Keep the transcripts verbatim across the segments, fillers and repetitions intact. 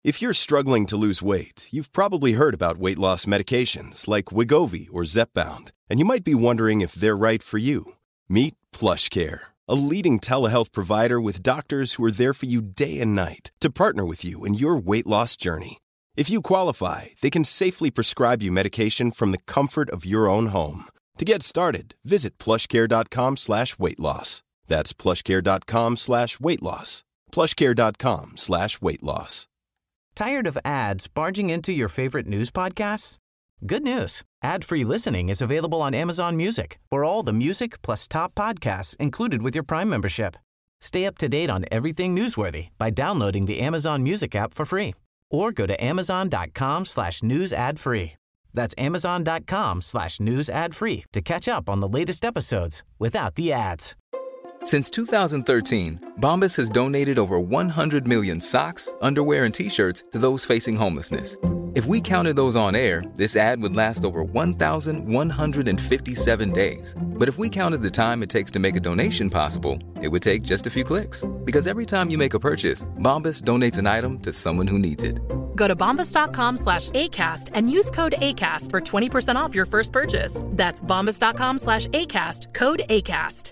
If you're struggling to lose weight, you've probably heard about weight loss medications like Wegovy or Zepbound, and you might be wondering if they're right for you. Meet PlushCare, a leading telehealth provider with doctors who are there for you day and night to partner with you in your weight loss journey. If you qualify, they can safely prescribe you medication from the comfort of your own home. To get started, visit plushcare.com slash weight loss. That's plushcare.com slash weight loss. plushcare.com slash weight loss. Tired of ads barging into your favorite news podcasts? Good news. Ad-free listening is available on Amazon Music for all the music plus top podcasts included with your Prime membership. Stay up to date on everything newsworthy by downloading the Amazon Music app for free or go to amazon.com slash news ad free. That's amazon.com slash news ad free to catch up on the latest episodes without the ads. Since two thousand thirteen, Bombas has donated over one hundred million socks, underwear, and T-shirts to those facing homelessness. If we counted those on air, this ad would last over one thousand one hundred fifty-seven days. But if we counted the time it takes to make a donation possible, it would take just a few clicks. Because every time you make a purchase, Bombas donates an item to someone who needs it. Go to bombas.com slash ACAST and use code ACAST for twenty percent off your first purchase. That's bombas.com slash ACAST, code ACAST.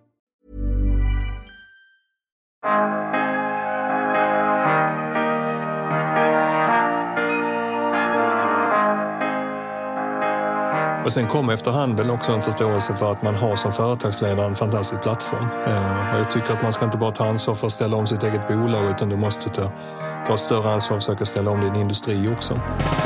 Och sen kom efterhand väl också en förståelse för att man har som företagsledare en fantastisk plattform. Och jag tycker att man ska inte bara ta ansvar för att ställa om sitt eget bolag, utan du måste ta, ta större ansvar och försöka ställa om din industri också.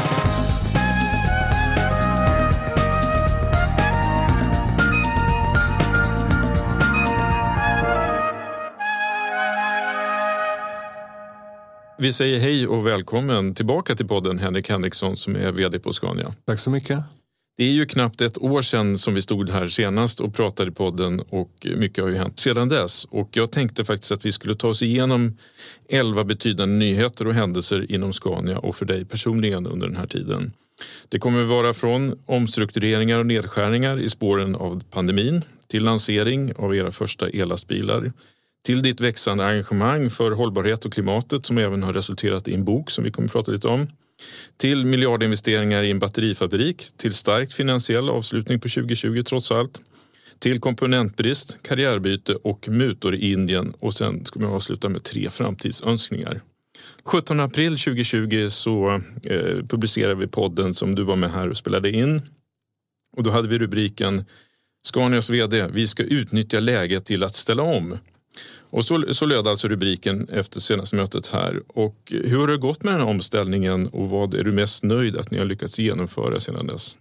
Vi säger hej och välkommen tillbaka till podden, Henrik Henriksson som är vd på Scania. Tack så mycket. Det är ju knappt ett år sedan som vi stod här senast och pratade i podden, och mycket har ju hänt sedan dess. Och jag tänkte faktiskt att vi skulle ta oss igenom elva betydande nyheter och händelser inom Scania och för dig personligen under den här tiden. Det kommer vara från omstruktureringar och nedskärningar i spåren av pandemin till lansering av era första ellastbilar, till ditt växande engagemang för hållbarhet och klimatet som även har resulterat i en bok som vi kommer att prata lite om, till miljardinvesteringar i en batterifabrik, till starkt finansiell avslutning på tjugo tjugo trots allt, till komponentbrist, karriärbyte och mutor i Indien, och sen ska man avsluta med tre framtidsönskningar. sjuttonde april tjugo tjugo så eh, publicerade vi podden som du var med här och spelade in, och då hade vi rubriken Scanias vd, vi ska utnyttja läget till att ställa om. Och så, så löd alltså rubriken efter senaste mötet här. Och hur har det gått med den här omställningen och vad är du mest nöjd att ni har lyckats genomföra sedan dess?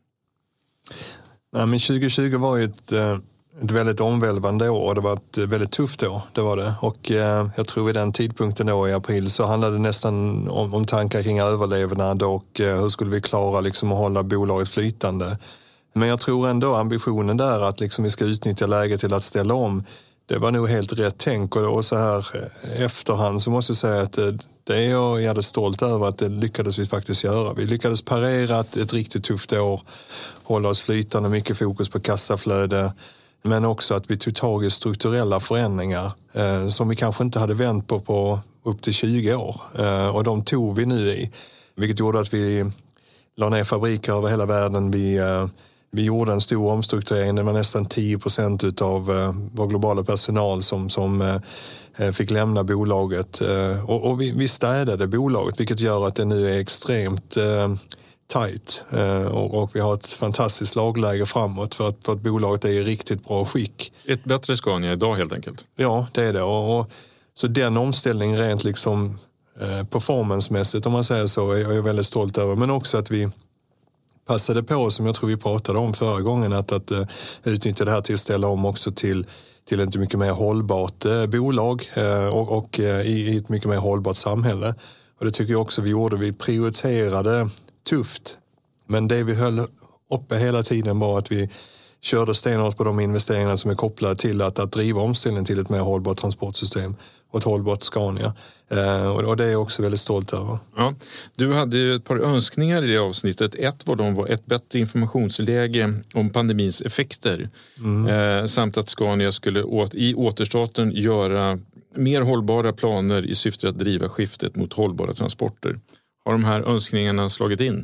Nej, men tjugo tjugo var ju ett, ett väldigt omvälvande år. Det var ett väldigt tufft år, det var det. Och eh, jag tror vid den tidpunkten då i april så handlade det nästan om, om tankar kring överlevnad och eh, hur skulle vi klara liksom, att hålla bolaget flytande. Men jag tror ändå ambitionen där att liksom, vi ska utnyttja läget till att ställa om, det var nog helt rätt tänk, och så här efterhand så måste jag säga att det är jag är stolt över att det lyckades vi faktiskt göra. Vi lyckades parera ett, ett riktigt tufft år, hålla oss flytande, mycket fokus på kassaflöde, men också att vi tog tag i strukturella förändringar eh, som vi kanske inte hade vänt på på upp till tjugo år. Eh, och de tog vi nu i, vilket gjorde att vi la ner fabriker över hela världen. Vi eh, Vi gjorde en stor omstrukturering. Det var nästan tio procent av uh, vår globala personal som, som uh, fick lämna bolaget. Uh, och och vi, vi städade bolaget, vilket gör att det nu är extremt uh, tajt. Uh, och, och vi har ett fantastiskt lagläge framåt för att, för att bolaget är i riktigt bra skick. Ett bättre Scania idag helt enkelt. Ja, det är det. Och, och, så den omställningen rent liksom uh, performancemässigt, om man säger så, är jag väldigt stolt över. Men också att vi passade på, som jag tror vi pratade om förra gången, att, att uh, utnyttja det här till att ställa om också till, till ett mycket mer hållbart uh, bolag uh, och, och uh, i, i ett mycket mer hållbart samhälle. Och det tycker jag också vi gjorde. Vi prioriterade tufft, men det vi höll uppe hela tiden var att vi körde stenhårt på de investeringar som är kopplade till att, att driva omställningen till ett mer hållbart transportsystem och ett hållbart Scania. Eh, och, och det är jag också väldigt stolt över. Ja, du hade ju ett par önskningar i det avsnittet. Ett var de var ett bättre informationsläge om pandemins effekter. Mm. Eh, samt att Scania skulle åt, i återstarten göra mer hållbara planer i syfte att driva skiftet mot hållbara transporter. Har de här önskningarna slagit in?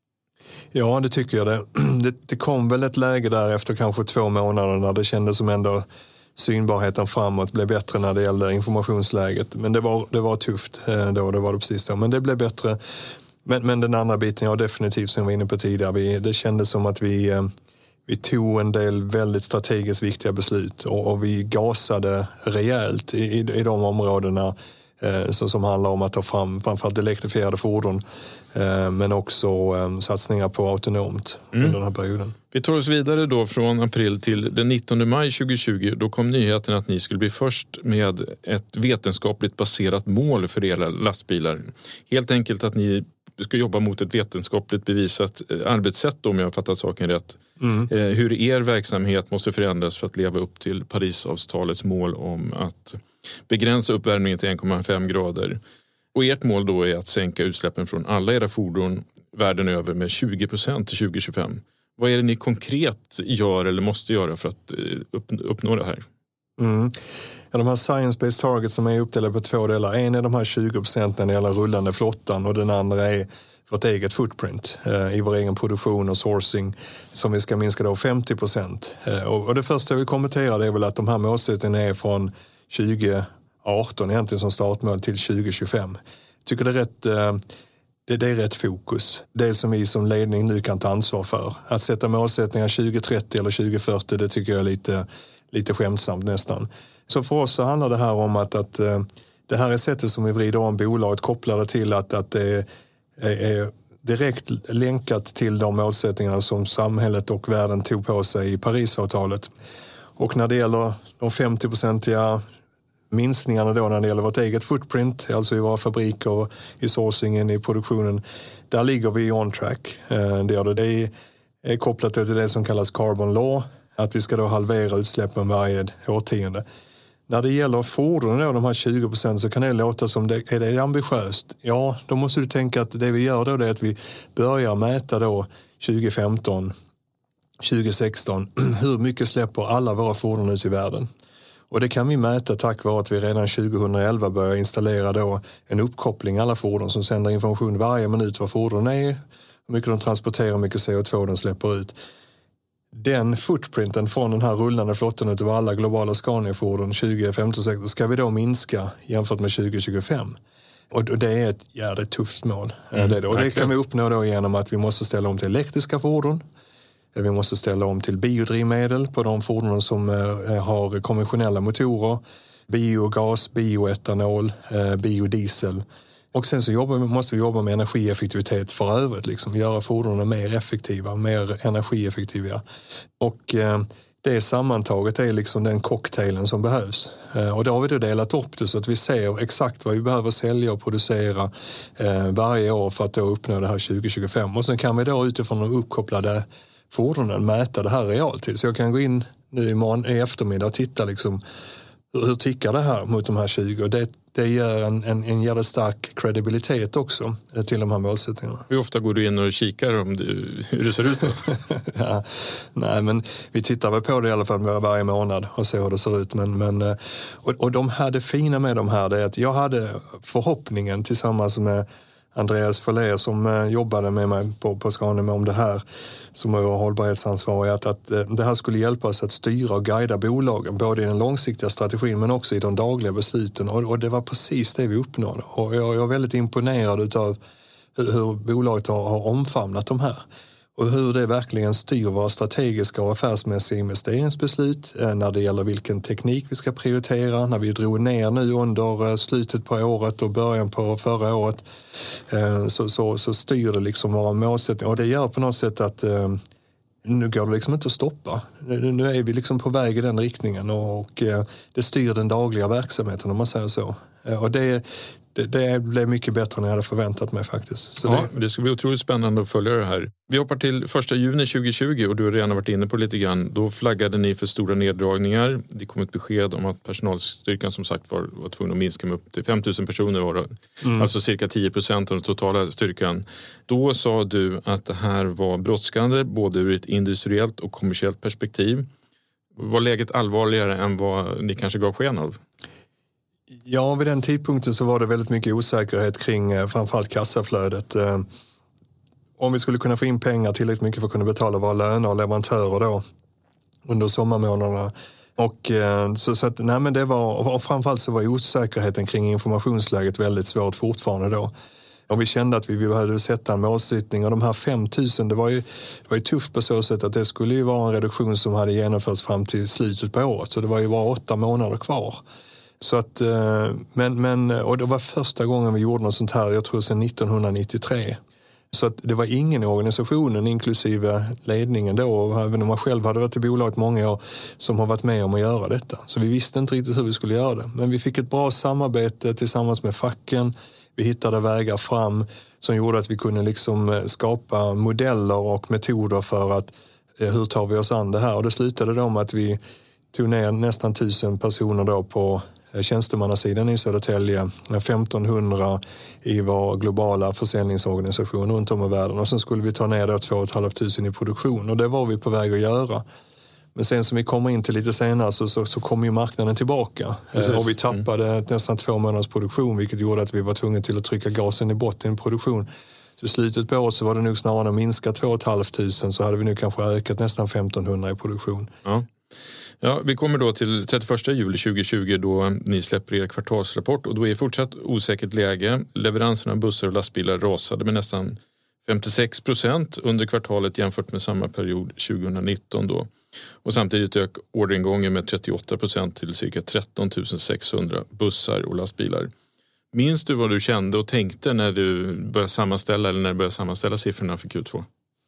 Ja, det tycker jag det. det. Det kom väl ett läge där efter kanske två månader när det kändes som ändå synbarheten framåt blev bättre när det gällde informationsläget. Men det var, det var tufft då, det var det precis då. Men det blev bättre. Men, men den andra biten, ja definitivt som jag var inne på tidigare, vi, det kändes som att vi, vi tog en del väldigt strategiskt viktiga beslut och, och vi gasade rejält i, i, i de områdena eh, så, som handlar om att ta fram framförallt elektrifierade fordon eh, men också eh, satsningar på autonomt mm. under den här perioden. Vi tar oss vidare då från april till den nittonde maj tjugohundratjugo. Då kom nyheten att ni skulle bli först med ett vetenskapligt baserat mål för era lastbilar. Helt enkelt att ni ska jobba mot ett vetenskapligt bevisat arbetssätt om jag har fattat saken rätt. Mm. Hur er verksamhet måste förändras för att leva upp till Parisavtalets mål om att begränsa uppvärmningen till en komma fem grader. Och ert mål då är att sänka utsläppen från alla era fordon världen över med tjugo procent till tjugo tjugofem. Vad är det ni konkret gör eller måste göra för att uppnå det här? Mm. Ja, de här science-based targets som är uppdelade på två delar. En är de här tjugo procent när det gäller rullande flottan och den andra är vårt eget footprint eh, i vår egen produktion och sourcing som vi ska minska då femtio procent. Eh, och, och det första jag vill kommentera är väl att de här målsättningarna är från tjugo arton egentligen som startmål till tjugo tjugofem. Jag tycker det är rätt... Eh, Det, det är rätt fokus. Det som vi som ledning nu kan ta ansvar för. Att sätta målsättningar tjugo trettio eller tjugo fyrtio, det tycker jag är lite, lite skämtsamt nästan. Så för oss så handlar det här om att, att det här är sättet som vi vrider om bolaget kopplade till att, att det är, är direkt länkat till de målsättningarna som samhället och världen tog på sig i Parisavtalet. Och när det gäller de femtio-procentiga minskningarna då när det gäller vårt eget footprint, alltså i våra fabriker, i sourcingen, i produktionen, där ligger vi on track. Det är kopplat till det som kallas carbon law, att vi ska då halvera utsläppen varje årtionde. När det gäller fordon då, de här tjugo procent, så kan det låta som det är det ambitiöst. Ja, då måste du tänka att det vi gör då är att vi börjar mäta då tjugo femton, tjugo sexton, hur mycket släpper alla våra fordon ut i världen. Och det kan vi mäta tack vare att vi redan tjugohundraelva börjar installera då en uppkoppling alla fordon som sänder information varje minut vad fordon är, hur mycket de transporterar, hur mycket C O två de släpper ut. Den footprinten från den här rullande flottan utav alla globala Scania-fordon tjugo femton ska vi då minska jämfört med tjugo tjugofem. Och det är ett jävligt tufft mål. Mm, det och det kan vi uppnå då genom att vi måste ställa om till elektriska fordon. Vi måste ställa om till biodrivmedel på de fordonen som har konventionella motorer. Biogas, bioetanol, biodiesel. Och sen så jobbar, måste vi jobba med energieffektivitet för övrigt. Liksom, göra fordonen mer effektiva, mer energieffektiva. Och eh, det sammantaget är liksom den cocktailen som behövs. Eh, och då har vi då delat upp det så att vi ser exakt vad vi behöver sälja och producera eh, varje år för att då uppnå det här tjugo tjugofem. Och sen kan vi då utifrån de uppkopplade fordonen mäta det här realtid. Så jag kan gå in nu imorgon i eftermiddag och titta liksom hur, hur tickar det här mot de här tjugo. Och det, det ger en, en, en jävla stark kredibilitet också till de här målsättningarna. Hur ofta går du in och kikar om du, hur det ser ut då? Ja, nej, men vi tittar väl på det i alla fall varje månad och ser hur det ser ut. Men, men, och, och de här, det fina med de här det är att jag hade förhoppningen tillsammans med Andreas Follér som eh, jobbade med mig på, på Scania om det här som var hållbarhetsansvarig, att, att eh, det här skulle hjälpa oss att styra och guida bolagen både i den långsiktiga strategin men också i de dagliga besluten och, och det var precis det vi uppnådde och jag, jag är väldigt imponerad av hur, hur bolaget har, har omfamnat de här och hur det verkligen styr våra strategiska och affärsmässiga investeringsbeslut eh, när det gäller vilken teknik vi ska prioritera. När vi drog ner nu under eh, slutet på året och början på förra året eh, så, så, så styr det liksom våra målsättningar. Och det gör på något sätt att eh, nu går det liksom inte att stoppa. Nu, nu är vi liksom på väg i den riktningen och, och eh, det styr den dagliga verksamheten om man säger så. Eh, och det Det, det blev mycket bättre än jag hade förväntat mig faktiskt. Så ja, det... det ska bli otroligt spännande att följa det här. Vi hoppar till första juni tjugohundratjugo och du har redan varit inne på lite grann. Då flaggade ni för stora neddragningar. Det kom ett besked om att personalstyrkan som sagt var, var tvungen att minska med upp till fem tusen personer. Var det. Mm. Alltså cirka tio procent av den totala styrkan. Då sa du att det här var brådskande både ur ett industriellt och kommersiellt perspektiv. Var läget allvarligare än vad ni kanske gav sken av? Ja, vid den tidpunkten så var det väldigt mycket osäkerhet kring framförallt kassaflödet. Om vi skulle kunna få in pengar tillräckligt mycket för att kunna betala våra löner och leverantörer då under sommarmånaderna. Och så, så att, nej men det var, och framförallt så var osäkerheten kring informationsläget väldigt svårt fortfarande då. Och vi kände att vi behövde sätta en målsättning, och de här fem tusen, det var ju, det var ju tufft på så sätt att det skulle ju vara en reduktion som hade genomförts fram till slutet på året. Så det var ju bara åtta månader kvar. Så att, men, men, och det var första gången vi gjorde något sånt här, jag tror sedan nittonhundranittiotre. Så att det var ingen i organisationen, inklusive ledningen då, och även om man själv hade varit i bolaget många år, som har varit med om att göra detta. Så vi visste inte riktigt hur vi skulle göra det. Men vi fick ett bra samarbete tillsammans med facken. Vi hittade vägar fram som gjorde att vi kunde liksom skapa modeller och metoder för att hur tar vi oss an det här. Och det slutade då med att vi tog ner nästan tusen personer då på tjänstemannasidan i Södertälje, femtonhundra i vår globala försäljningsorganisation runt om i världen, och sen skulle vi ta ner då två och ett halvt tusen i produktion, och det var vi på väg att göra. Men sen som vi kommer in till lite senare så, så, så kom ju marknaden tillbaka. Precis. Och vi tappade mm. nästan två månaders produktion, vilket gjorde att vi var tvungna till att trycka gasen i botten i produktion. Så i slutet på året så var det nog snarare att minska två och ett halvt tusen, så hade vi nu kanske ökat nästan femtonhundra i produktion. Ja. Ja, vi kommer då till trettioförsta juli tjugohundratjugo då ni släpper er kvartalsrapport, och då är fortsatt osäkert läge. Leveranserna av bussar och lastbilar rasade med nästan femtiosex procent under kvartalet jämfört med samma period tjugonitton då. Och samtidigt ök orderingången med trettioåtta procent till cirka tretton tusen sexhundra bussar och lastbilar. Minns du vad du kände och tänkte när du började sammanställa eller när du började sammanställa siffrorna för Q två?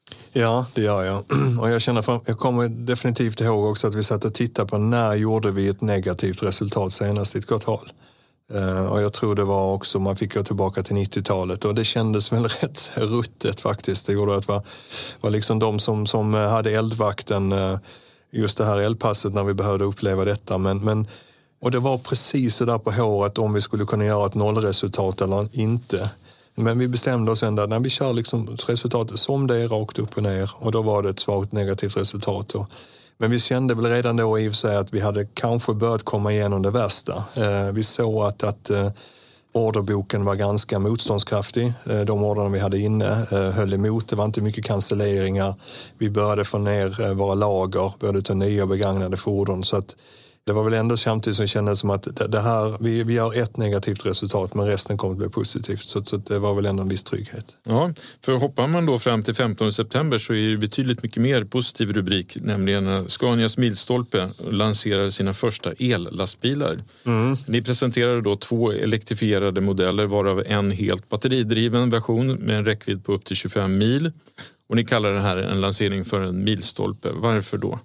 Ja, det gör jag. Och jag känner fram, jag kommer definitivt ihåg också att vi satt och tittade på när gjorde vi ett negativt resultat senast i ett kvartal. Uh, och jag tror det var också, man fick gå tillbaka till nittiotalet, och det kändes väl rätt ruttet faktiskt. Det gjorde att det var, var liksom de som, som hade eldvakten, uh, just det här eldpasset när vi behövde uppleva detta. Men, men, och det var precis så där på håret om vi skulle kunna göra ett nollresultat eller inte. Men vi bestämde oss ändå när vi kör liksom resultatet som det är rakt upp och ner, och då var det ett svagt negativt resultat. Och, men vi kände väl redan då i och för sig att vi hade kanske börjat komma igenom det värsta. Eh, vi såg att, att eh, orderboken var ganska motståndskraftig. Eh, de orderna vi hade inne eh, höll emot, det var inte mycket cancelleringar. Vi började få ner eh, våra lager, började ta nya begagnade fordon, så att det var väl ändå samtidigt som kändes som att det här, vi, vi har ett negativt resultat men resten kommer att bli positivt. Så, så det var väl ändå en viss trygghet. Ja, för hoppar man då fram till femtonde september så är det betydligt mycket mer positiv rubrik, nämligen Scanias milstolpe lanserar sina första ellastbilar. Mm. Ni presenterade då två elektrifierade modeller, varav en helt batteridriven version med en räckvidd på upp till tjugofem mil. Och ni kallar det här en lansering för en milstolpe. Varför då?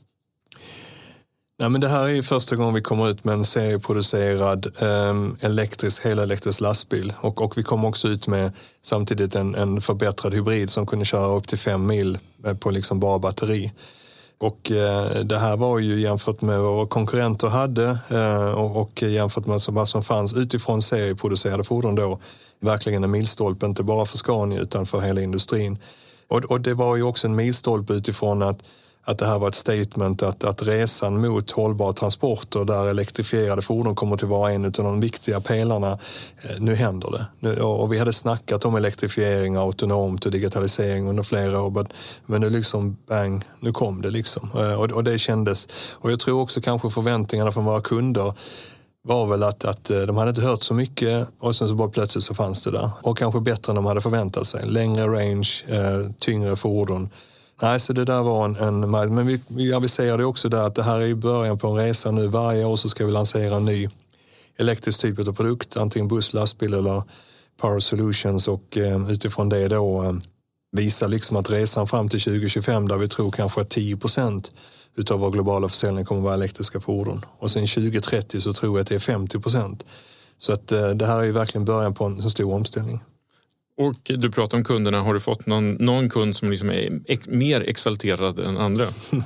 Nej, men det här är ju första gången vi kommer ut med en serieproducerad um, elektrisk, helelektrisk lastbil. Och, och vi kom också ut med samtidigt en, en förbättrad hybrid som kunde köra upp till fem mil på liksom bara batteri. Och uh, det här var ju jämfört med vad våra konkurrenter hade uh, och, och jämfört med vad som fanns utifrån serieproducerade fordon då. Verkligen en milstolpe, inte bara för Scania utan för hela industrin. Och, och det var ju också en milstolpe utifrån att att det här var ett statement att, att resan mot hållbara transporter där elektrifierade fordon kommer till vara en av de viktiga pelarna. Nu händer det. Nu, och vi hade snackat om elektrifiering, autonomt och digitalisering under flera år. Men nu liksom, bang, nu kom det liksom. Och, och det kändes. Och jag tror också kanske förväntningarna från våra kunder var väl att, att de hade inte hört så mycket och sen så bara plötsligt så fanns det där. Och kanske bättre än de hade förväntat sig. Längre range, eh, tyngre fordon. Nej, så det där var en... en men vi, vi aviserade också där att det här är i början på en resa nu. Varje år så ska vi lansera en ny elektrisk typ av produkt. Antingen buss, lastbil eller Power Solutions. Och eh, utifrån det då eh, visa liksom att resan fram till tjugo tjugofem där vi tror kanske att tio procent utav vår globala försäljning kommer att vara elektriska fordon. Och sen tjugo trettio så tror jag att det är femtio procent. Så att eh, det här är ju verkligen början på en, en stor omställning. Och du pratar om kunderna. Har du fått någon, någon kund som liksom är ex, mer exalterad än andra?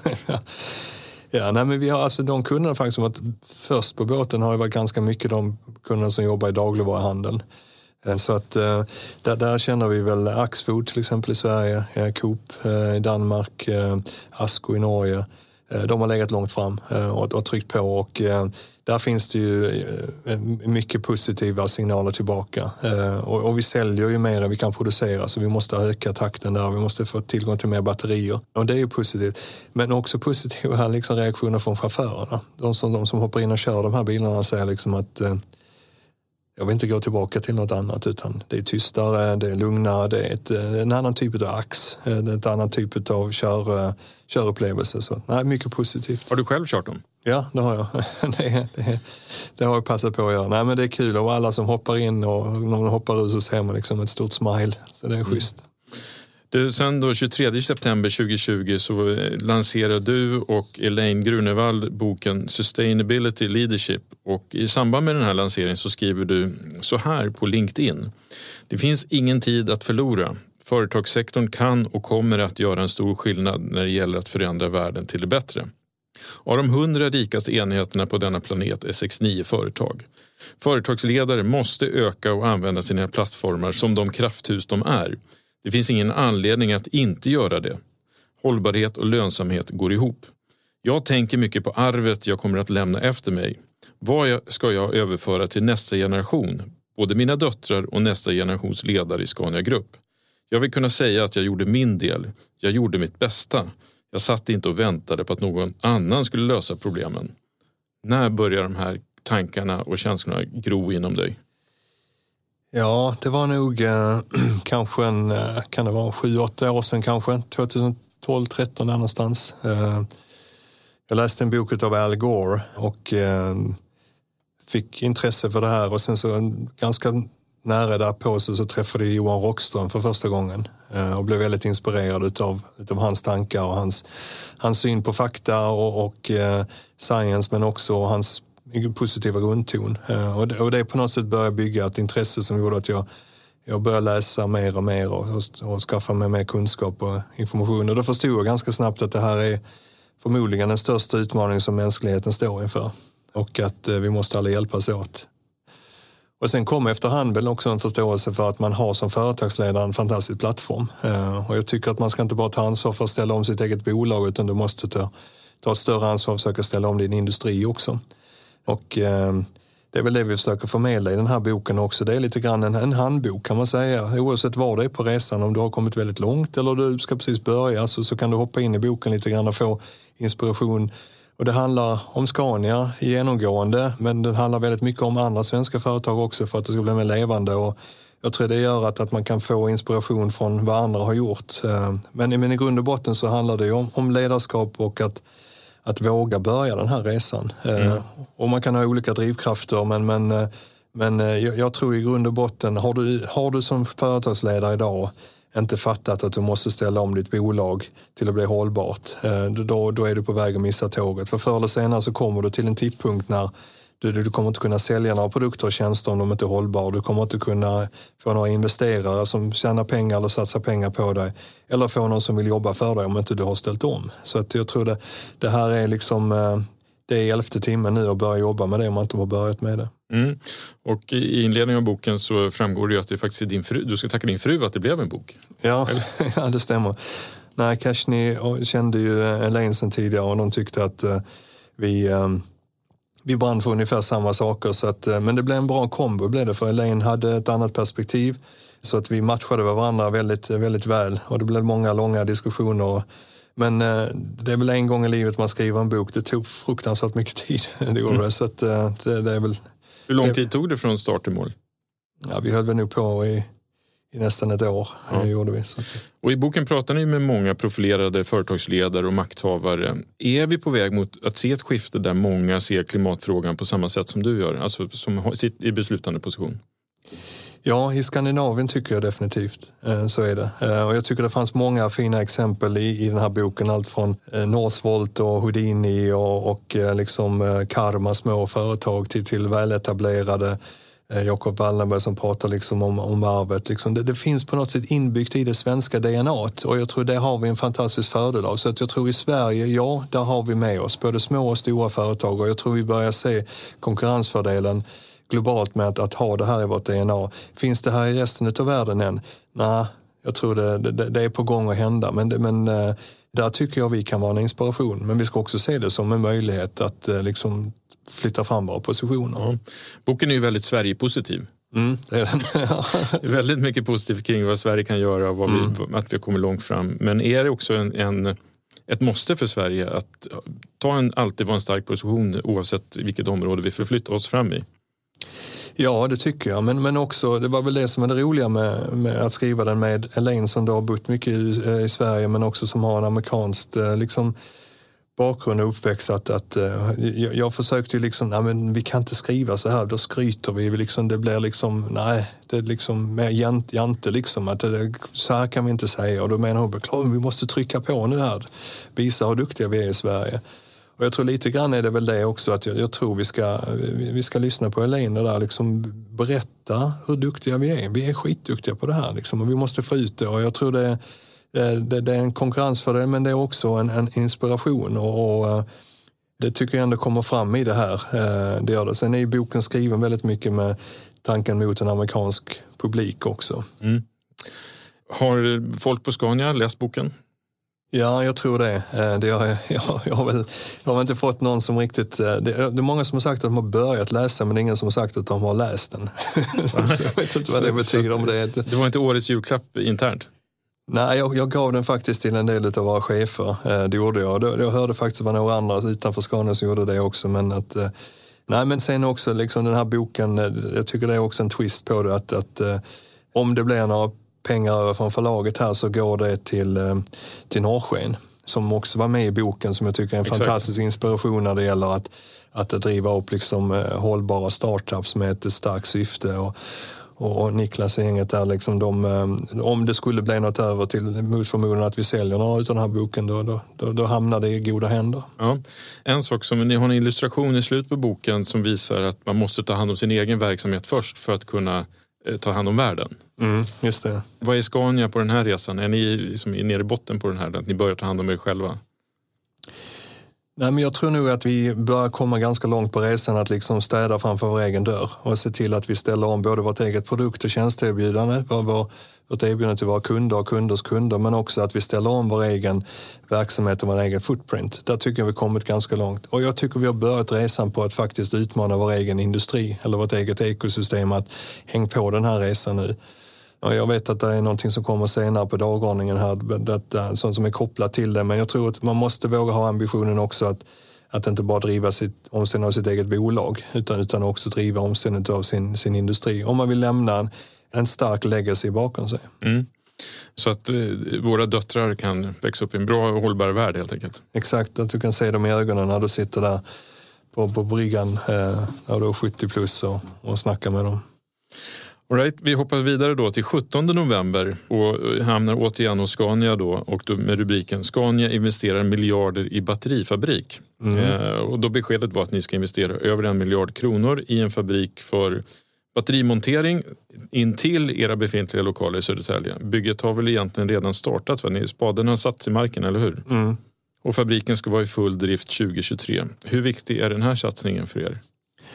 ja, nej, men vi har alltså de kunderna faktiskt som att först på båten har ju varit ganska mycket de kunderna som jobbar i dagligvaruhandeln. Så att där, där känner vi väl Axfood till exempel i Sverige, Coop i Danmark, Asko i Norge. De har legat långt fram och, och tryckt på, och där finns det ju mycket positiva signaler tillbaka. Och, och vi säljer ju mer än vi kan producera, så vi måste öka takten där. Vi måste få tillgång till mer batterier. Och det är ju positivt. Men också positiva liksom, reaktioner från chaufförerna. De som, de som hoppar in och kör de här bilarna säger liksom att jag vill inte gå tillbaka till något annat, utan det är tystare, det är lugnare, det är ett, en annan typ av ax, det är ett annan typ av kör, körupplevelse. Så nej, mycket positivt. Har du själv kört dem? Ja, det har jag. det, det, det har jag passat på att göra. Nej, men det är kul, och alla som hoppar in och när man hoppar ut så ser man liksom ett stort smile. Så det är mm. schysst. Du, sen då tjugotredje september tjugohundratjugo så lanserar du och Elaine Grunewald boken Sustainability Leadership, och i samband med den här lanseringen så skriver du så här på LinkedIn: det finns ingen tid att förlora. Företagssektorn kan och kommer att göra en stor skillnad när det gäller att förändra världen till det bättre. Av de hundra rikaste enheterna på denna planet är sextionio företag. Företagsledare måste öka och använda sina plattformar som de krafthus de är. Det finns ingen anledning att inte göra det. Hållbarhet och lönsamhet går ihop. Jag tänker mycket på arvet jag kommer att lämna efter mig. Vad ska jag överföra till nästa generation? Både mina döttrar och nästa generations ledare i Scania Group. Jag vill kunna säga att jag gjorde min del. Jag gjorde mitt bästa. Jag satt inte och väntade på att någon annan skulle lösa problemen. När börjar de här tankarna och känslorna gro inom dig? Ja, det var nog eh, kanske en, kan det vara sju åtta år sedan kanske, tjugotolv tretton där någonstans. Eh, jag läste en bok av Al Gore och eh, fick intresse för det här, och sen så ganska nära därpå så, så träffade jag Johan Rockström för första gången eh, och blev väldigt inspirerad utav, utav hans tankar och hans, hans syn på fakta och, och eh, science, men också hans positiva grundton. Eh, och, det, och det på något sätt började bygga ett intresse som gjorde att jag, jag började läsa mer och mer och, och, och skaffa mig mer kunskap och information. Och då förstod jag ganska snabbt att det här är förmodligen den största utmaningen som mänskligheten står inför. Och att eh, vi måste alla hjälpas åt. Och sen kom efterhand väl också en förståelse för att man har som företagsledare en fantastisk plattform. Eh, och jag tycker att man ska inte bara ta ansvar för att ställa om sitt eget bolag, utan du måste ta, ta ett större ansvar och försöka ställa om din industri också. Och eh, det är väl det vi försöker förmedla i den här boken också. Det är lite grann en, en handbok kan man säga. Oavsett var det är på resan, om du har kommit väldigt långt eller du ska precis börja, så, så kan du hoppa in i boken lite grann och få inspiration. Och det handlar om Scania genomgående, men den handlar väldigt mycket om andra svenska företag också för att det ska bli mer levande. Och jag tror det gör att, att man kan få inspiration från vad andra har gjort. Men, men i grund och botten så handlar det om, om ledarskap och att, att våga börja den här resan. Mm. Och man kan ha olika drivkrafter, men, men, men jag, jag tror i grund och botten, har du, har du som företagsledare idag inte fattat att du måste ställa om ditt bolag till att bli hållbart, då, då är du på väg att missa tåget. För förr eller senare så kommer du till en tidpunkt när du, du kommer inte kunna sälja några produkter och tjänster om de inte är hållbara. Du kommer inte kunna få några investerare som tjänar pengar eller satsar pengar på dig. Eller få någon som vill jobba för dig om inte du har ställt om. Så att jag tror det, det här är liksom, det är elfte timmen nu att börja jobba med det om man inte har börjat med det. Mm. Och i inledningen av boken så framgår det ju att det faktiskt är din fru, du ska tacka din fru att det blev en bok. Ja, ja det stämmer. Nej, Cashni kände ju Elaine sedan tidigare och de tyckte att uh, vi, um, vi brann för ungefär samma saker. Så att, uh, men det blev en bra kombo, blev det, för Elaine hade ett annat perspektiv så att vi matchade varandra väldigt, väldigt väl. Och det blev många långa diskussioner. Men uh, det är väl en gång i livet man skriver en bok. Det tog fruktansvärt mycket tid. det gjorde mm. det, så att, uh, det, det är väl... Hur lång tid tog det från start till mål? Ja, vi höll väl nog på i, i nästan ett år. Ja. Det gjorde vi, så. Och i boken pratar ni med många profilerade företagsledare och makthavare. Är vi på väg mot att se ett skifte där många ser klimatfrågan på samma sätt som du gör? Alltså som sitter i beslutande position? Ja, i Skandinavien tycker jag definitivt. Så är det. Och jag tycker det fanns många fina exempel i, i den här boken. Allt från Northvolt och Houdini och, och liksom Karma, små företag, till, till väletablerade Jakob Wallenberg som pratar liksom om, om arvet. Liksom det, det finns på något sätt inbyggt i det svenska D N A-t, och jag tror det har vi en fantastisk fördel av. Så att jag tror i Sverige, ja, där har vi med oss både små och stora företag, och jag tror vi börjar se konkurrensfördelen globalt med att, att ha det här i vårt D N A. Finns det här i resten av världen än? Nej, jag tror det, det, det är på gång att hända. Men, men där tycker jag vi kan vara en inspiration. Men vi ska också se det som en möjlighet att liksom flytta fram våra positioner. Ja. Boken är ju väldigt Sverige-positiv. Mm, det är den. Det är väldigt mycket positivt kring vad Sverige kan göra och vad vi, mm. att vi kommer långt fram. Men är det också en, en, ett måste för Sverige att ta en, alltid vara en stark position oavsett vilket område vi förflyttar oss fram i? Ja, det tycker jag. Men, men också, det var väl det som är det roliga med, med att skriva den med Elaine som då har bott mycket i, i Sverige men också som har en amerikansk liksom, bakgrund och uppväxt. Att, att, jag, jag försökte ju liksom, nej men vi kan inte skriva så här, då skryter vi. Liksom, det blir liksom, nej, det är liksom mer jant, jante liksom. Att det, så här kan vi inte säga. Och då menar hon, klart, vi måste trycka på nu här. Visa hur duktiga vi är i Sverige. Och jag tror lite grann är det väl det också att jag, jag tror vi ska, vi, vi ska lyssna på Elaine där liksom berätta hur duktiga vi är. Vi är skitduktiga på det här liksom och vi måste få ut det och jag tror det, det, det är en konkurrens för det men det är också en, en inspiration och, och det tycker jag ändå kommer fram i det här. Det gör det. Sen är ju boken skriven väldigt mycket med tanken mot en amerikansk publik också. Mm. Har folk på Scania läst boken? Ja, jag tror det. det har jag, jag, jag, har väl, jag har inte fått någon som riktigt... Det, det är många som har sagt att de har börjat läsa men det är ingen som har sagt att de har läst den. Så jag vet inte vad det betyder om det. Det var inte årets julklapp internt? Nej, jag, jag gav den faktiskt till en del av våra chefer. Det gjorde jag. Jag hörde faktiskt att det var några andra utanför Scania som gjorde det också. Men att... Nej, men sen också liksom den här boken, jag tycker det är också en twist på det. Att, att om det blir några pengar över från förlaget här så går det till, till Norrsken som också var med i boken som jag tycker är en Exakt. fantastisk inspiration när det gäller att, att driva upp liksom hållbara startups med ett starkt syfte och, och, och Niklas och gänget där liksom de, om det skulle bli något över till mot förmodan att vi säljer några av den här boken då, då, då, då hamnar det i goda händer. Ja. En sak som ni har en illustration i slut på boken som visar att man måste ta hand om sin egen verksamhet först för att kunna ta hand om världen. Mm, just det. Vad är Scania på den här resan? Är ni liksom nere i botten på den här? Att ni börjar ta hand om er själva? Nej, men jag tror nog att vi börjar komma ganska långt på resan att liksom städa framför vår egen dörr och se till att vi ställer om både vårt eget produkt- och tjänsteerbjudande, vår, vårt erbjudande till våra kunder och kunders kunder, men också att vi ställer om vår egen verksamhet och vår egen footprint. Där tycker jag vi kommit ganska långt. Och jag tycker vi har börjat resan på att faktiskt utmana vår egen industri eller vårt eget ekosystem att hänga på den här resan nu. Och jag vet att det är någonting som kommer senare på dagordningen här, det, sånt som är kopplat till det. Men jag tror att man måste våga ha ambitionen också att, att inte bara driva sitt, omställning av sitt eget bolag utan, utan också driva omställningen av sin, sin industri. Om man vill lämna en, en stark legacy bakom sig. Mm. Så att eh, våra döttrar kan växa upp i en bra och hållbar värld helt enkelt. Exakt, att du kan se dem i ögonen när du sitter där på, på bryggan eh, när du är sjuttio plus och, och snackar med dem. All right, vi hoppar vidare då till sjuttonde november och hamnar återigen hos Scania då och då med rubriken Scania investerar miljarder i batterifabrik. Mm. Eh, och då beskedet var att ni ska investera över en miljard kronor i en fabrik för batterimontering in till era befintliga lokaler i Södertälje. Bygget har väl egentligen redan startat, va? Spaden har satts i marken, eller hur? Mm. Och fabriken ska vara i full drift tjugo tjugotre. Hur viktig är den här satsningen för er?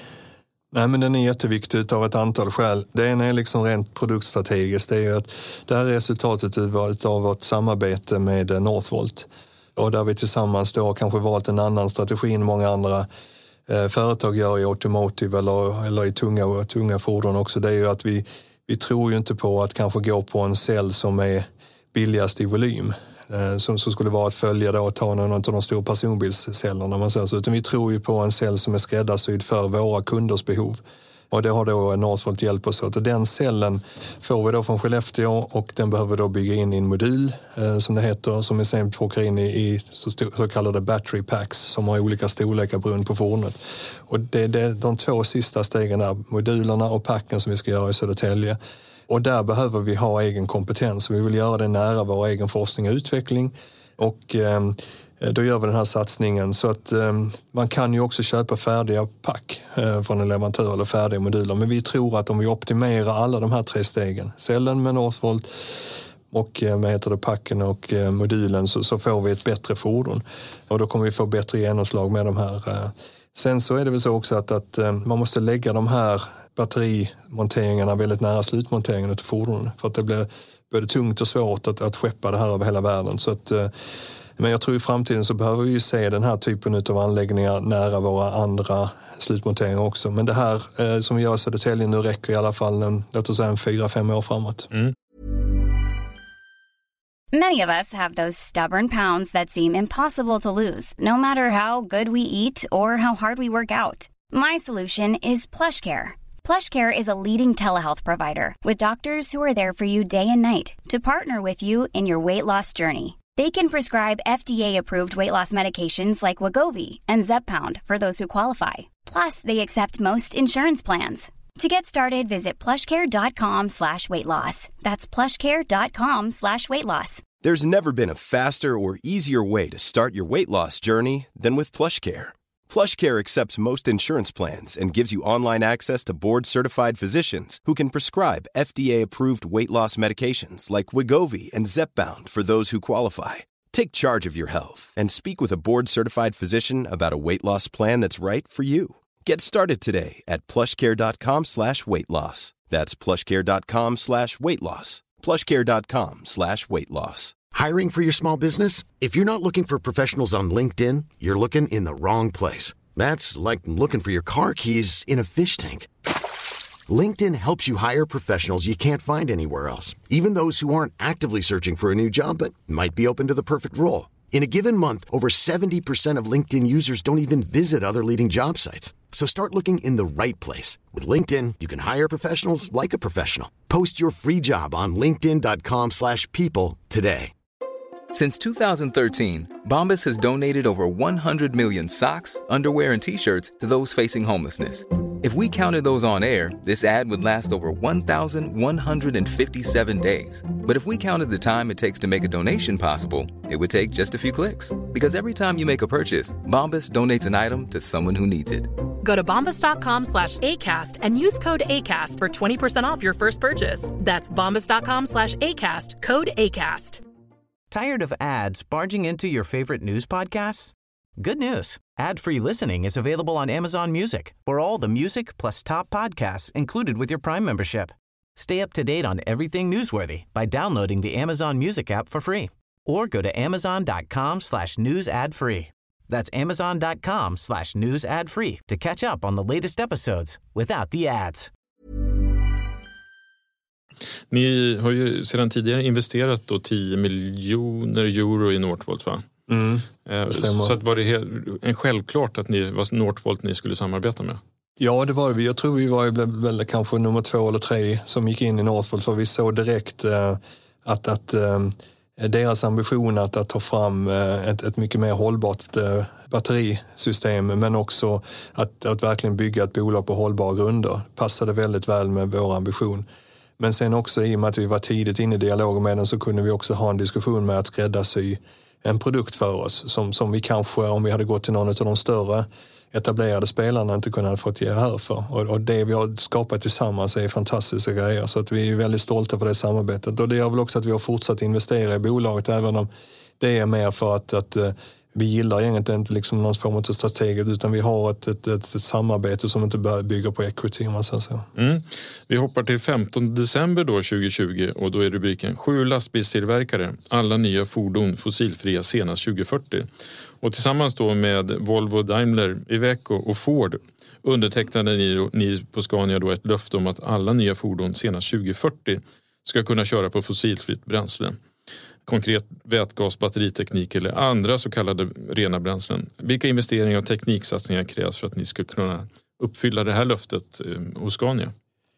Nej, men den är jätteviktig av ett antal skäl. Det ena är liksom rent produktstrategiskt. Det är ju att det här är resultatet av vårt samarbete med Northvolt. Och där vi tillsammans då kanske valt en annan strategi än många andra eh, företag gör i automotive eller, eller i tunga, tunga fordon också. Det är ju att vi, vi tror ju inte på att kanske gå på en cell som är billigast i volym. Som, som skulle vara att följa då och ta någon av de stora personbilscellerna. Man säger så. Utan vi tror ju på en cell som är skräddarsydd för våra kunders behov. Och det har då Northvolt hjälp oss åt. Och den cellen får vi då från Skellefteå och den behöver då bygga in i en modul eh, som det heter. Som vi sen plockar in i, i så, så kallade battery packs som har olika storlekar beroende på fordonet. Och det är det, de två sista stegen där, modulerna och packen som vi ska göra i Södertälje. Och där behöver vi ha egen kompetens. Vi vill göra det nära vår egen forskning och utveckling. Och eh, då gör vi den här satsningen. Så att eh, man kan ju också köpa färdiga pack eh, från en leverantör eller färdiga moduler. Men vi tror att om vi optimerar alla de här tre stegen, cellen med Northvolt och eh, med heter det packen och eh, modulen, så, så får vi ett bättre fordon. Och då kommer vi få bättre genomslag med de här. Eh. Sen så är det väl så också att, att eh, man måste lägga de här batterimonteringarna väldigt nära slutmonteringen av fordonen för att det blir både tungt och svårt att, att skeppa det här över hela världen. Så att, Men jag tror i framtiden så behöver vi ju se den här typen av anläggningar nära våra andra slutmonteringar också. Men det här eh, som vi gör i Södertälje nu räcker i alla fall en, låt oss säga en fyra, fem år framåt. Mm. Many of us have those stubborn pounds that seem impossible to lose, no matter how good we eat or how hard we work out. My solution is PlushCare. PlushCare is a leading telehealth provider with doctors who are there for you day and night to partner with you in your weight loss journey. They can prescribe F D A-approved weight loss medications like Wegovy and Zepbound for those who qualify. Plus, they accept most insurance plans. To get started, visit plushcare.com slash weight loss. That's plushcare.com slash weight loss. There's never been a faster or easier way to start your weight loss journey than with PlushCare. PlushCare accepts most insurance plans and gives you online access to board-certified physicians who can prescribe F D A-approved weight loss medications like Wegovy and Zepbound for those who qualify. Take charge of your health and speak with a board-certified physician about a weight loss plan that's right for you. Get started today at plushcare.com slash weight loss. That's plushcare.com slash weight loss. plushcare.com slash weight loss. Hiring for your small business? If you're not looking for professionals on LinkedIn, you're looking in the wrong place. That's like looking for your car keys in a fish tank. LinkedIn helps you hire professionals you can't find anywhere else, even those who aren't actively searching for a new job but might be open to the perfect role. In a given month, over seventy percent of LinkedIn users don't even visit other leading job sites. So start looking in the right place. With LinkedIn, you can hire professionals like a professional. Post your free job on linkedin.com slash people today. Since two thousand thirteen, Bombas has donated over one hundred million socks, underwear, and T-shirts to those facing homelessness. If we counted those on air, this ad would last over one thousand one hundred fifty-seven days. But if we counted the time it takes to make a donation possible, it would take just a few clicks. Because every time you make a purchase, Bombas donates an item to someone who needs it. Go to bombas.com slash ACAST and use code ACAST for twenty percent off your first purchase. That's bombas.com slash ACAST, code ACAST. Tired of ads barging into your favorite news podcasts? Good news. Ad-free listening is available on Amazon Music for all the music plus top podcasts included with your Prime membership. Stay up to date on everything newsworthy by downloading the Amazon Music app for free or go to amazon.com slash news ad free. That's amazon.com slash news ad free to catch up on the latest episodes without the ads. Ni har ju sedan tidigare investerat då tio miljoner euro i Northvolt, va? Mm, så, så att var det en självklart att ni var Northvolt ni skulle samarbeta med? Ja, det var vi. Jag tror vi var väl kanske nummer två eller tre som gick in i Northvolt, för vi såg direkt eh, att, att eh, deras ambition att, att ta fram eh, ett, ett mycket mer hållbart eh, batterisystem, men också att, att verkligen bygga ett bolag på hållbara grunder passade väldigt väl med vår ambition. Men sen också i och med att vi var tidigt inne i dialogen med den så kunde vi också ha en diskussion med att skräddarsy en produkt för oss som, som vi kanske, om vi hade gått till någon av de större etablerade spelarna, inte kunnat fått gehör för. Och, och det vi har skapat tillsammans är fantastiska grejer, så att vi är väldigt stolta för det samarbetet. Och det gör väl också att vi har fortsatt investera i bolaget, även om det är mer för att, att vi gillar egentligen inte liksom någon form av strategiskt, utan vi har ett, ett, ett, ett samarbete som inte bygger på equity, om man säger så. Mm. Vi hoppar till femtonde december då tjugohundratjugo och då är rubriken sju lastbilstillverkare, alla nya fordon fossilfria senast tjugohundrafyrtio. Och tillsammans då med Volvo, Daimler, Iveco och Ford undertecknade ni, ni på Scania då ett löfte om att alla nya fordon senast tjugohundrafyrtio ska kunna köra på fossilfritt bränsle. Konkret vätgas, batteriteknik eller andra så kallade rena bränslen. Vilka investeringar och tekniksatsningar krävs för att ni ska kunna uppfylla det här löftet eh, hos Scania?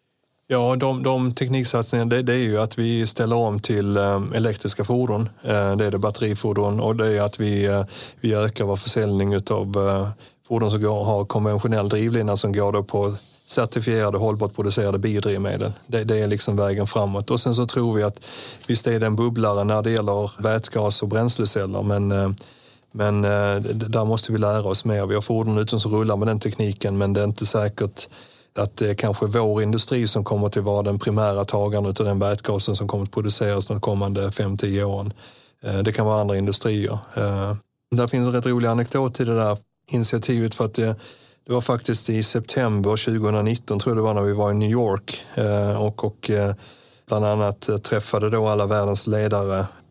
Ja, de, de tekniksatsningarna det, det är ju att vi ställer om till eh, elektriska fordon. Eh, det är det batterifordon, och det är att vi, eh, vi ökar vår försäljning av eh, fordon som går, har konventionell drivlina som går då på certifierade hållbart producerade biodrivmedel. Det, det är liksom vägen framåt. Och sen så tror vi att visst är det en bubblare när det gäller vätgas och bränsleceller, men, men där måste vi lära oss mer. Vi har fordon utan som rullar med den tekniken, men det är inte säkert att det är kanske vår industri som kommer till vara den primära tagaren av den vätgasen som kommer att produceras de kommande fem till tio åren. Det kan vara andra industrier. Där finns en rätt rolig anekdot i det där initiativet, för att det Det var faktiskt i september tjugonitton, tror jag det var, när vi var i New York och, och bland annat träffade då alla världens ledare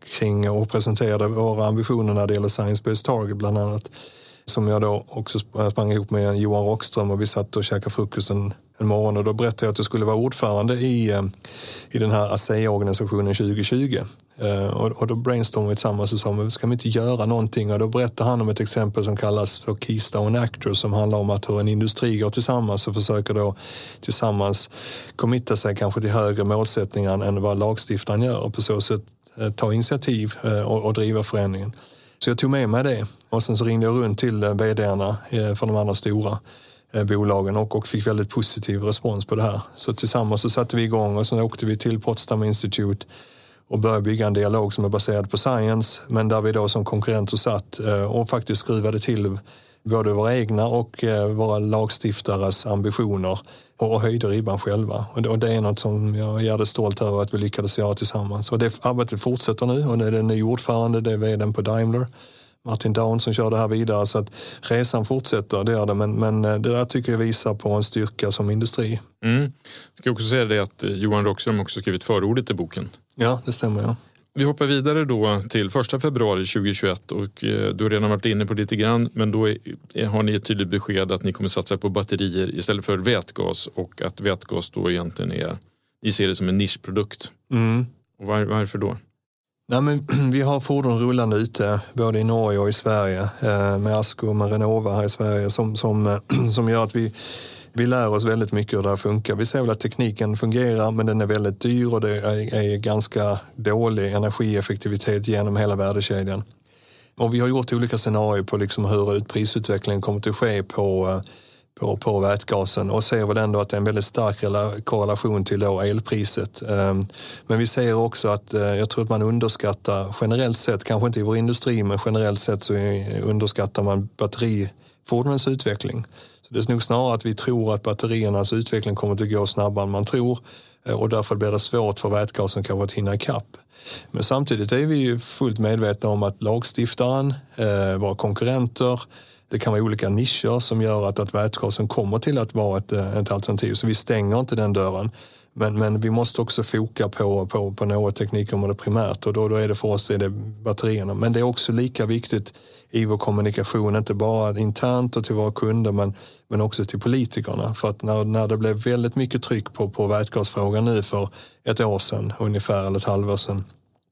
kring och presenterade våra ambitioner när det gäller Science-Based Target bland annat. Som jag då också sprang ihop med Johan Rockström och vi satt och käkade frukost en, en morgon. Och då berättade jag att jag skulle vara ordförande i, i den här A S E A-organisationen tjugo tjugo. Uh, och, och då brainstormade vi tillsammans och sa, men ska vi inte göra någonting? Och då berättade han om ett exempel som kallas för Keystone Actors, som handlar om att hur en industri går tillsammans och försöker då tillsammans committa sig kanske till högre målsättningar än vad lagstiftaren gör och på så sätt uh, ta initiativ uh, och, och driva förändringen. Så jag tog med mig det och sen så ringde jag runt till uh, vdarna uh, för de andra stora uh, bolagen och, och fick väldigt positiv respons på det här. Så tillsammans så satte vi igång och sen åkte vi till Potsdam Institute och började bygga en dialog som är baserad på science, men där vi då som konkurrenter satt och faktiskt skruvade till både våra egna och våra lagstiftares ambitioner och höjde ribban själva. Och det är något som jag är jävligt stolt över att vi lyckades göra tillsammans. Och det arbetet fortsätter nu och det är en ny ordförande, det är vdn på Daimler, Martin Daun, som kör det här vidare, så att resan fortsätter, det gör det, men, men det där tycker jag visar på en styrka som industri. Mm. Jag ska också säga det att Johan Rockström också skrivit förordet till boken. Ja, det stämmer, ja. Vi hoppar vidare då till första februari tjugohundratjugoett och du har redan varit inne på lite grann, men då är, har ni ett tydligt besked att ni kommer satsa på batterier istället för vätgas och att vätgas då egentligen är, ni ser det som en nischprodukt. Mm. Och var, varför då? Nej, men vi har fordon rullande ute både i Norge och i Sverige eh, med Asko och med Renova här i Sverige som, som, eh, som gör att vi, vi lär oss väldigt mycket hur det här funkar. Vi ser väl att tekniken fungerar, men den är väldigt dyr och det är, är ganska dålig energieffektivitet genom hela värdekedjan. Och vi har gjort olika scenarier på liksom hur prisutvecklingen kommer att ske på eh, På, på vätgasen och ser väl ändå att det är en väldigt stark korrelation till då elpriset. Men vi ser också att jag tror att man underskattar generellt sett, kanske inte i vår industri, men generellt sett så underskattar man batterifordonens utveckling. Så det är nog snarare att vi tror att batteriernas utveckling kommer att gå snabbare än man tror och därför blir det svårt för vätgasen kanske att hinna ikapp. Men samtidigt är vi ju fullt medvetna om att lagstiftaren, våra konkurrenter, det kan vara olika nischer som gör att, att vätgasen kommer till att vara ett, ett alternativ. Så vi stänger inte den dörren. Men, men vi måste också foka på, på, på några teknikområden primärt. Och då, då är det för oss är det batterierna. Men det är också lika viktigt i vår kommunikation. Inte bara internt och till våra kunder men, men också till politikerna. För att när, när det blev väldigt mycket tryck på, på vätgasfrågan nu för ett år sedan ungefär eller ett halvår sedan.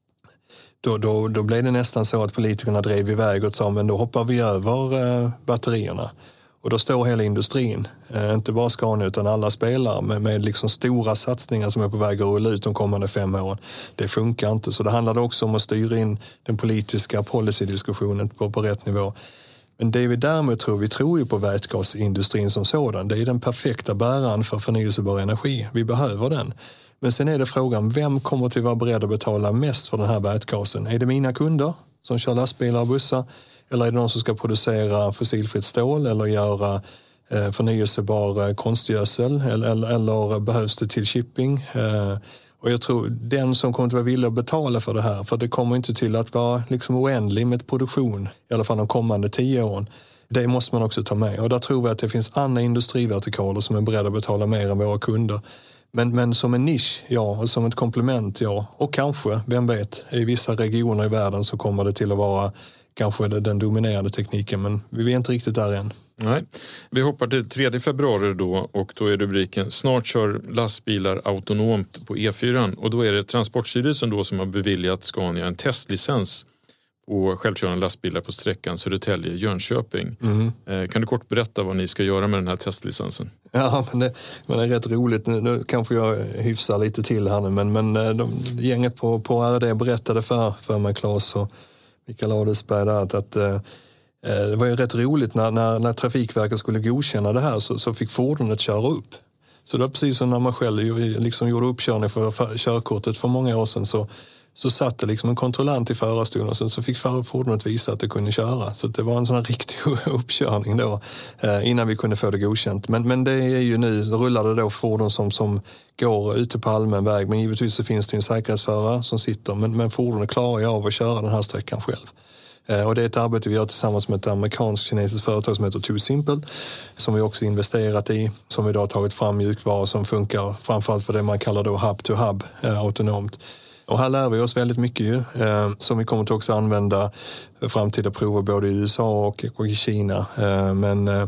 Då, då, då blev det nästan så att politikerna drev iväg och sa men då hoppar vi över eh, batterierna. Och då står hela industrin, eh, inte bara Scania utan alla spelare med, med liksom stora satsningar som är på väg att rulla ut de kommande fem åren. Det funkar inte, så det handlade också om att styra in den politiska policydiskussionen på, på rätt nivå. Men det vi därmed tror, vi tror ju på vätgasindustrin som sådan. Det är den perfekta bäraren för förnyelsebar energi. Vi behöver den. Men sen är det frågan, vem kommer till att vara beredd att betala mest för den här vätgasen? Är det mina kunder som kör lastbilar och bussar? Eller är det någon som ska producera fossilfritt stål eller göra eh, förnyelsebar konstgödsel? Eller, eller, eller behövs det till shipping? Eh, och jag tror den som kommer att vara villig att betala för det här, för det kommer inte till att vara liksom oändlig med produktion, i alla fall de kommande tio åren. Det måste man också ta med. Och där tror vi att det finns andra industrivertikaler som är beredda att betala mer än våra kunder. Men, men som en nisch, ja, och som ett komplement, ja. Och kanske, vem vet, i vissa regioner i världen så kommer det till att vara kanske den dominerande tekniken, men vi är inte riktigt där än. Nej. Vi hoppar till tredje februari då och då är rubriken snart kör lastbilar autonomt på E fyra och då är det Transportstyrelsen då som har beviljat Scania en testlicens på självkörande lastbilar på sträckan Södertälje-Jönköping. Mm. Kan du kort berätta vad ni ska göra med den här testlicensen? Ja, men det, men det är rätt roligt. Nu, nu kanske jag hyfsar lite till här nu, men, men de, gänget på, på R D berättade för, för mig, Claes och Mikael Adelsberg där, att, att eh, det var ju rätt roligt när, när, när Trafikverket skulle godkänna det här så, så fick fordonet köra upp. Så det var precis som när man själv liksom gjorde uppkörning för, för körkortet för många år sedan, så så satt det liksom en kontrollant i förarstolen och sen så fick fordonet visa att det kunde köra. Så det var en sån här riktig uppkörning då eh, innan vi kunde få det godkänt. Men, men det är ju nu, så rullar det då fordon som, som går ute på allmän väg. Men givetvis så finns det en säkerhetsförare som sitter. Men, men fordonet klarar ju av att köra den här sträckan själv. Eh, och det är ett arbete vi gör tillsammans med ett amerikanskt-kinesiskt företag som heter Too Simple. Som vi också investerat i. Som vi då har tagit fram mjukvaror som funkar framförallt för det man kallar då hub-to-hub eh, autonomt. Och här lär vi oss väldigt mycket ju, eh, som vi kommer att också använda för framtida prover både i U S A och, och i Kina. Eh, men eh,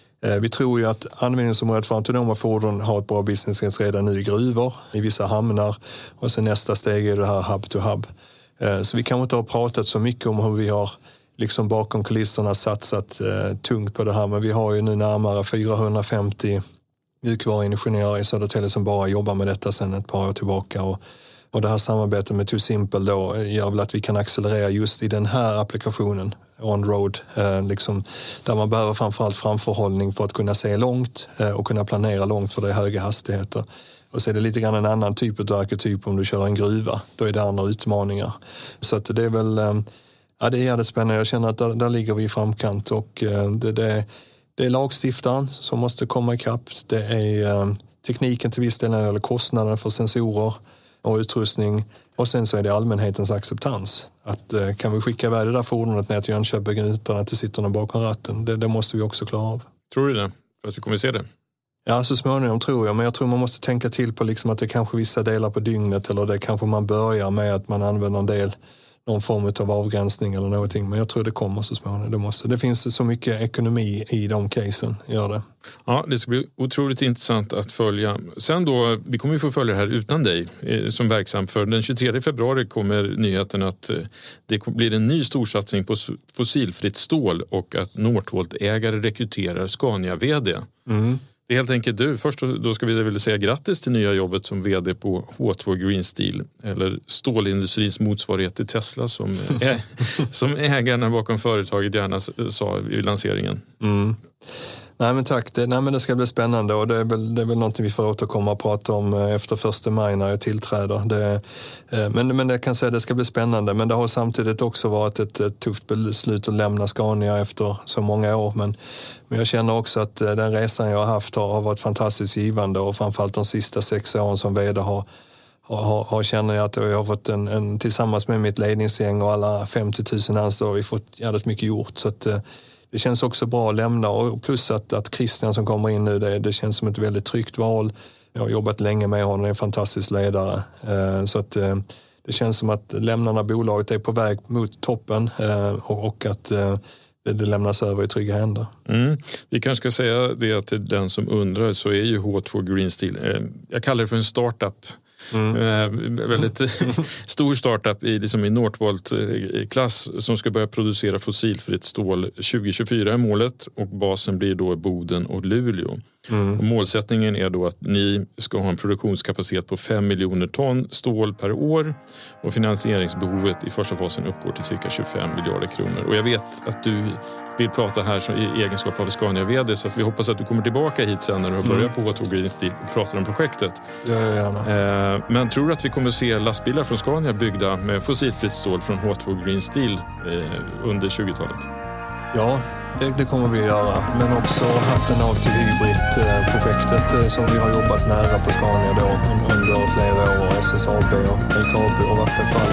vi tror ju att användningsområdet för autonoma fordon har ett bra business case redan nu i gruvor, i vissa hamnar, och sen nästa steg är det här hub to hub. Eh, så vi kanske inte har pratat så mycket om hur vi har liksom bakom kulisserna satsat eh, tungt på det här, men vi har ju nu närmare fyrahundrafemtio mjukvaruingenjörer i Södertälje som bara jobbar med detta sedan ett par år tillbaka, och, och det här samarbetet med Too Simple då gör väl att vi kan accelerera just i den här applikationen on-road, eh, liksom, där man behöver framförallt framförhållning för att kunna se långt eh, och kunna planera långt för det är höga hastigheter. Och så är det lite grann en annan typ av arketyp om du kör en gruva, då är det andra utmaningar. Så att det är väl, eh, ja, det är jävligt spännande. Jag känner att där, där ligger vi i framkant, och eh, det, det, det är lagstiftaren som måste komma ikapp. Det är eh, tekniken till viss del när det gäller kostnaden för sensorer och utrustning, och sen så är det allmänhetens acceptans. Att eh, kan vi skicka iväg det där fordonet ner till Jönköping utan att det sitter någon bakom ratten, det, det måste vi också klara av. Tror du det? För att vi kommer se det? Ja, så småningom tror jag, men jag tror man måste tänka till på liksom att det kanske vissa delar på dygnet, eller det kanske man börjar med att man använder en del, någon form av avgränsning eller någonting, men jag tror det kommer så småningom. Det, måste. det finns så mycket ekonomi i de casen, gör det. Ja, det ska bli otroligt intressant att följa. Sen då, vi kommer ju få följa det här utan dig eh, som verksam, för den tjugotredje februari kommer nyheten att eh, det blir en ny storsatsning på fossilfritt stål och att Northvolt-ägare rekryterar Scania-vd. Mm. Det är helt enkelt du. Först då ska vi vilja säga grattis till nya jobbet som vd på H två Green Steel, eller stålindustrins motsvarighet till Tesla, som, ä- som ägarna bakom företaget gärna sa i lanseringen. Mm. Nej men tack, det, nej, men det ska bli spännande, och det är väl, det är väl någonting vi får återkomma och prata om efter första maj när jag tillträder. Det, men, men jag kan säga att det ska bli spännande, men det har samtidigt också varit ett, ett tufft beslut att lämna Scania efter så många år. Men, men jag känner också att den resan jag har haft har, har varit fantastiskt givande, och framförallt de sista sex åren som vd har Har, har, känner jag att jag har fått en, en, tillsammans med mitt ledningsgäng och alla femtio tusen anställda, har vi fått jävligt mycket gjort. Så att, det känns också bra att lämna, och plus att, att Christian som kommer in nu, det, det känns som ett väldigt tryggt val. Jag har jobbat länge med honom, är en fantastisk ledare. Eh, så att eh, det känns som att lämnarna bolaget är på väg mot toppen, eh, och, och att eh, det, det lämnas över i trygga händer. Mm. Vi kanske ska säga det till den som undrar, så är ju H två Green Steel, eh, jag kallar det för en startup. Mm. Eh, väldigt stor startup i, liksom i Northvolt-klass som ska börja producera fossilfritt stål tjugo tjugofyra är målet, och basen blir då Boden och Luleå. Mm. Och målsättningen är då att ni ska ha en produktionskapacitet på fem miljoner ton stål per år, och finansieringsbehovet i första fasen uppgår till cirka tjugofem miljarder kronor. Och jag vet att du vill prata här som i egenskap av Scania-vd, så att vi hoppas att du kommer tillbaka hit sen när du har börjat på H två Green Steel och pratar om projektet. Ja, gärna. Eh, men tror du att vi kommer se lastbilar från Scania byggda med fossilfritt stål från H två Green Steel eh, under tjugotalet? Ja, det, det kommer vi göra. Men också hatten av till Hybrid-projektet eh, som vi har jobbat nära på Scania då under flera år. S S A B och L K A B och Vattenfall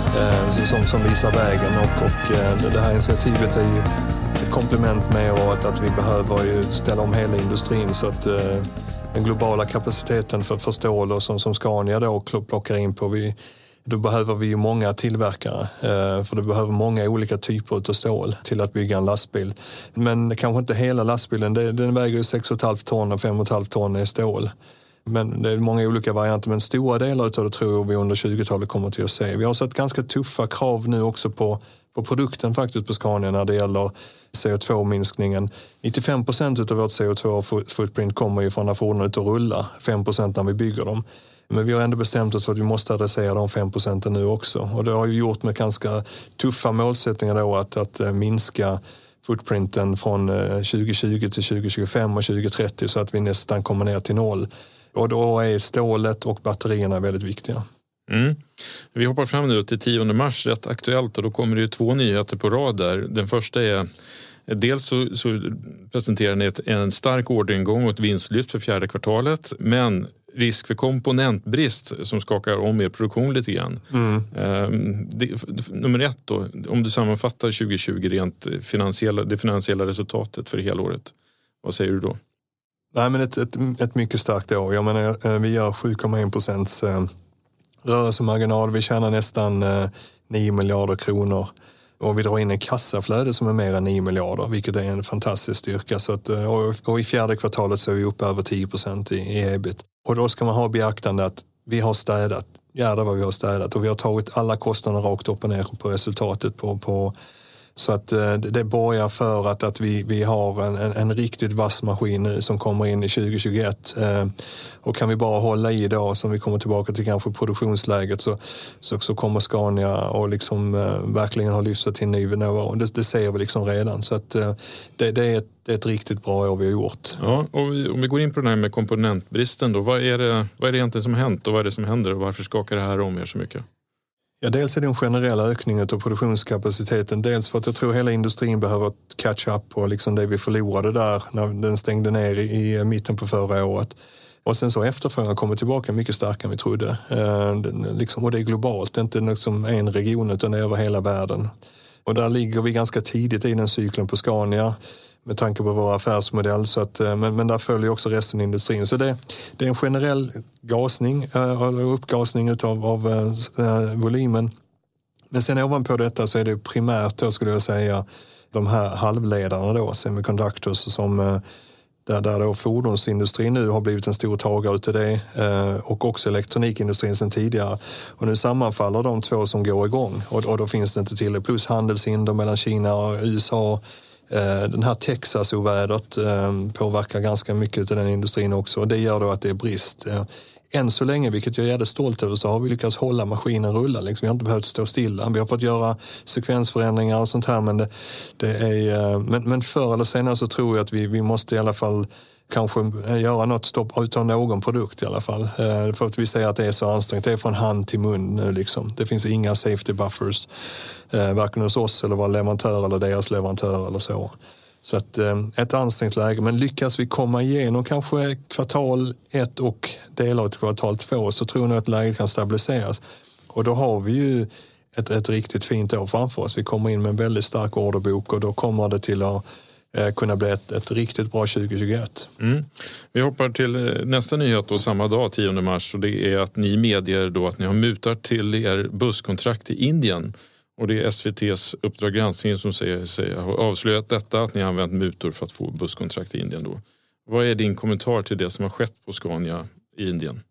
eh, som, som visar vägen. Och, och eh, det här initiativet är ju ett komplement med att, att vi behöver ju ställa om hela industrin, så att eh, den globala kapaciteten för, för stål och som, som Scania då plockar in på, vi, då behöver vi ju många tillverkare, eh, för det behöver många olika typer av stål till att bygga en lastbil. Men kanske inte hela lastbilen, det, den väger ju sex komma fem ton och fem komma fem ton är stål. Men det är många olika varianter, men stora delar av det tror vi under tjugotalet kommer till att se. Vi har sett ganska tuffa krav nu också på, på produkten faktiskt på Scania när det gäller C O två-minskningen. nittiofem procent av vårt C O två-footprint kommer ju från när fordonet och rullar, fem procent när vi bygger dem. Men vi har ändå bestämt oss för att vi måste adressera de fem procenten nu också. Och det har ju gjort med ganska tuffa målsättningar då att, att minska footprinten från tjugo tjugo till tjugo tjugofem och tjugo trettio, så att vi nästan kommer ner till noll. Och då är stålet och batterierna väldigt viktiga. Mm. Vi hoppar fram nu till tionde mars, rätt aktuellt, och då kommer det ju två nyheter på rad där. Den första är, dels så, så presenterar ni ett, en stark orderingång och ett vinstlyft för fjärde kvartalet, men risk för komponentbrist som skakar om er produktion lite grann. Mm. Ehm, det, nummer ett då, om du sammanfattar tjugo tjugo rent finansiella, det finansiella resultatet för hela året, vad säger du då? Nej, men ett, ett, ett mycket starkt år. Jag menar, vi gör sju komma en procents rörelsemarginal. Vi tjänar nästan eh, nio miljarder kronor. Och vi drar in en kassaflöde som är mer än nio miljarder, vilket är en fantastisk styrka. Så att, och, och i fjärde kvartalet så är vi uppe över tio procent i, i E B I T. Och då ska man ha beaktande att vi har städat. Ja, det var vi har städat. Och vi har tagit alla kostnader rakt upp och ner på resultatet på... på så att eh, det borgar för att, att vi, vi har en, en, en riktigt vass maskin nu som kommer in i tjugo tjugoett. Eh, och kan vi bara hålla i då, som vi kommer tillbaka till kanske produktionsläget, så, så, så kommer Scania och liksom eh, verkligen ha lyft till en ny nivå. Det, det ser vi liksom redan. Så att eh, det, det, är ett, det är ett riktigt bra år vi har gjort. Ja, och om vi går in på den här med komponentbristen då, vad är det, vad är det egentligen som har hänt och vad är det som händer och varför skakar det här om er så mycket? Ja, dels är det en generell ökning av produktionskapaciteten. Dels för att jag tror hela industrin behöver catch up på liksom det vi förlorade där när den stängde ner i, i mitten på förra året. Och sen så efterfrågan kommer tillbaka mycket starkare än vi trodde. Eh, det, liksom, och det är globalt, det är inte liksom en region utan det är över hela världen. Och där ligger vi ganska tidigt i den cykeln på Scania med tanke på vår affärsmodell. Så att, men, men där följer också resten av industrin. Så det, det är en generell gasning, äh, uppgasning utav, av äh, volymen. Men sen ovanpå detta så är det primärt då, skulle jag säga, de här halvledarna då, semiconductors, som, äh, där, där då fordonsindustrin nu har blivit en stor tagare utav det äh, och också elektronikindustrin sedan tidigare. Och nu sammanfaller de två som går igång och, och då finns det inte till. Plus handelshinder mellan Kina och U S A. Den här Texas-ovädret påverkar ganska mycket av den industrin också och det gör då att det är brist. Än så länge, vilket jag är jävligt stolt över, så har vi lyckats hålla maskinen rulla. Liksom. Vi har inte behövt stå stilla. Vi har fått göra sekvensförändringar och sånt här, men, det, det är, men, men förr eller senare så tror jag att vi, vi måste i alla fall kanske göra något stopp utav någon produkt i alla fall. För att vi säger att det är så ansträngt. Det är från hand till mun nu liksom. Det finns inga safety buffers. Varken hos oss eller våra leverantör eller deras leverantör eller så. Så att ett ansträngt läge. Men lyckas vi komma igenom kanske kvartal ett och delar av kvartal två, så tror jag att läget kan stabiliseras. Och då har vi ju ett, ett riktigt fint år framför oss. Vi kommer in med en väldigt stark orderbok och då kommer det till att kunna bli ett, ett riktigt bra tjugo tjugoett. Mm. Vi hoppar till nästa nyhet då, samma dag, tionde mars, och det är att ni medger då att ni har mutat till er busskontrakt i Indien. Och det är S V T:s Uppdrag granskning som säger sig har avslöjat detta, att ni har använt mutor för att få busskontrakt i Indien då. Vad är din kommentar till det som har skett på Scania i Indien?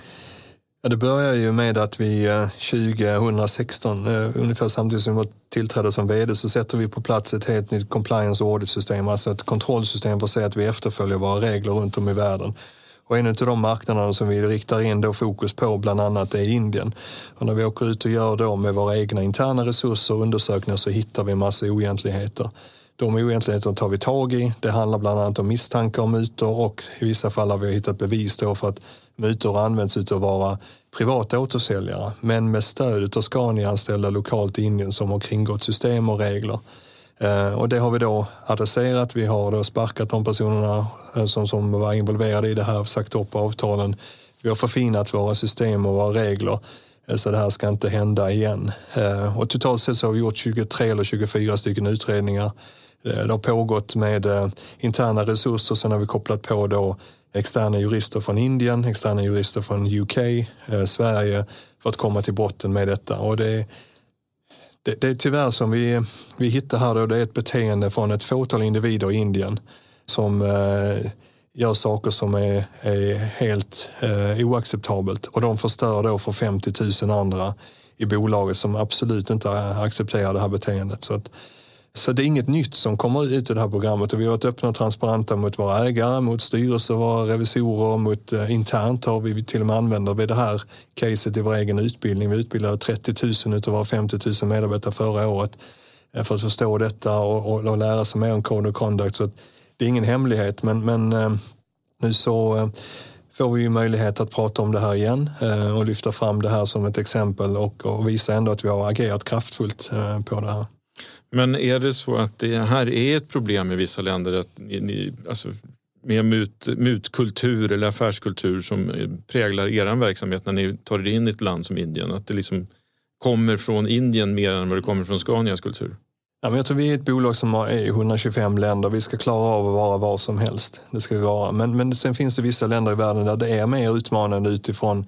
Ja, det börjar ju med att vi tjugo sexton, ungefär samtidigt som vi tillträdde som vd, så sätter vi på plats ett helt nytt compliance och audit-system, alltså ett kontrollsystem för att säga att vi efterföljer våra regler runt om i världen. Och en av de marknaderna som vi riktar in då fokus på bland annat är Indien. Och när vi åker ut och gör då med våra egna interna resurser och undersökningar så hittar vi en massa oegentligheter. De oegentligheterna tar vi tag i. Det handlar bland annat om misstankar om mutor och i vissa fall har vi hittat bevis då för att mutor används ut att vara privata återsäljare, men med stöd av Scania-anställda lokalt i Indien som har kringgått system och regler. Eh, och det har vi då adresserat. Vi har då sparkat de personerna eh, som, som var involverade i det här, sagt upp avtalen. Vi har förfinat våra system och våra regler eh, så det här ska inte hända igen. Eh, och totalt sett så har vi gjort tjugotre eller tjugofyra stycken utredningar. Eh, det har pågått med eh, interna resurser, sen har vi kopplat på då externa jurister från Indien, externa jurister från U K, eh, Sverige, för att komma till botten med detta. Och det, det, det är tyvärr som vi, vi hittar här då, det är ett beteende från ett fåtal individer i Indien som eh, gör saker som är, är helt eh, oacceptabelt. Och de förstör då för femtio tusen andra i bolaget som absolut inte accepterar det här beteendet. Så att Så det är inget nytt som kommer ut i det här programmet och vi har varit öppna och transparenta mot våra ägare, mot styrelser, våra revisorer, mot eh, internt har vi till och med använder vid det här caset i vår egen utbildning. Vi utbildade trettio tusen utav våra femtio tusen medarbetare förra året eh, för att förstå detta och, och, och lära sig mer om code of conduct. Så att det är ingen hemlighet, men, men eh, nu så eh, får vi ju möjlighet att prata om det här igen eh, och lyfta fram det här som ett exempel och, och visa ändå att vi har agerat kraftfullt eh, på det här. Men är det så att det här är ett problem i vissa länder att ni, ni, alltså, med mut, mutkultur eller affärskultur som präglar er verksamhet när ni tar det in i ett land som Indien? Att det liksom kommer från Indien mer än vad det kommer från Scanias kultur? Ja, men jag tror vi är ett bolag som är i etthundratjugofem länder. Vi ska klara av att vara var som helst. Det ska vi vara. Men, men sen finns det vissa länder i världen där det är mer utmanande utifrån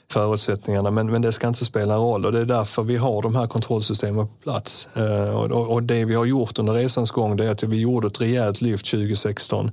förutsättningarna, men, men det ska inte spela en roll och det är därför vi har de här kontrollsystemen på plats. Eh, och, och det vi har gjort under resans gång det är att vi gjorde ett rejält lyft tjugo sexton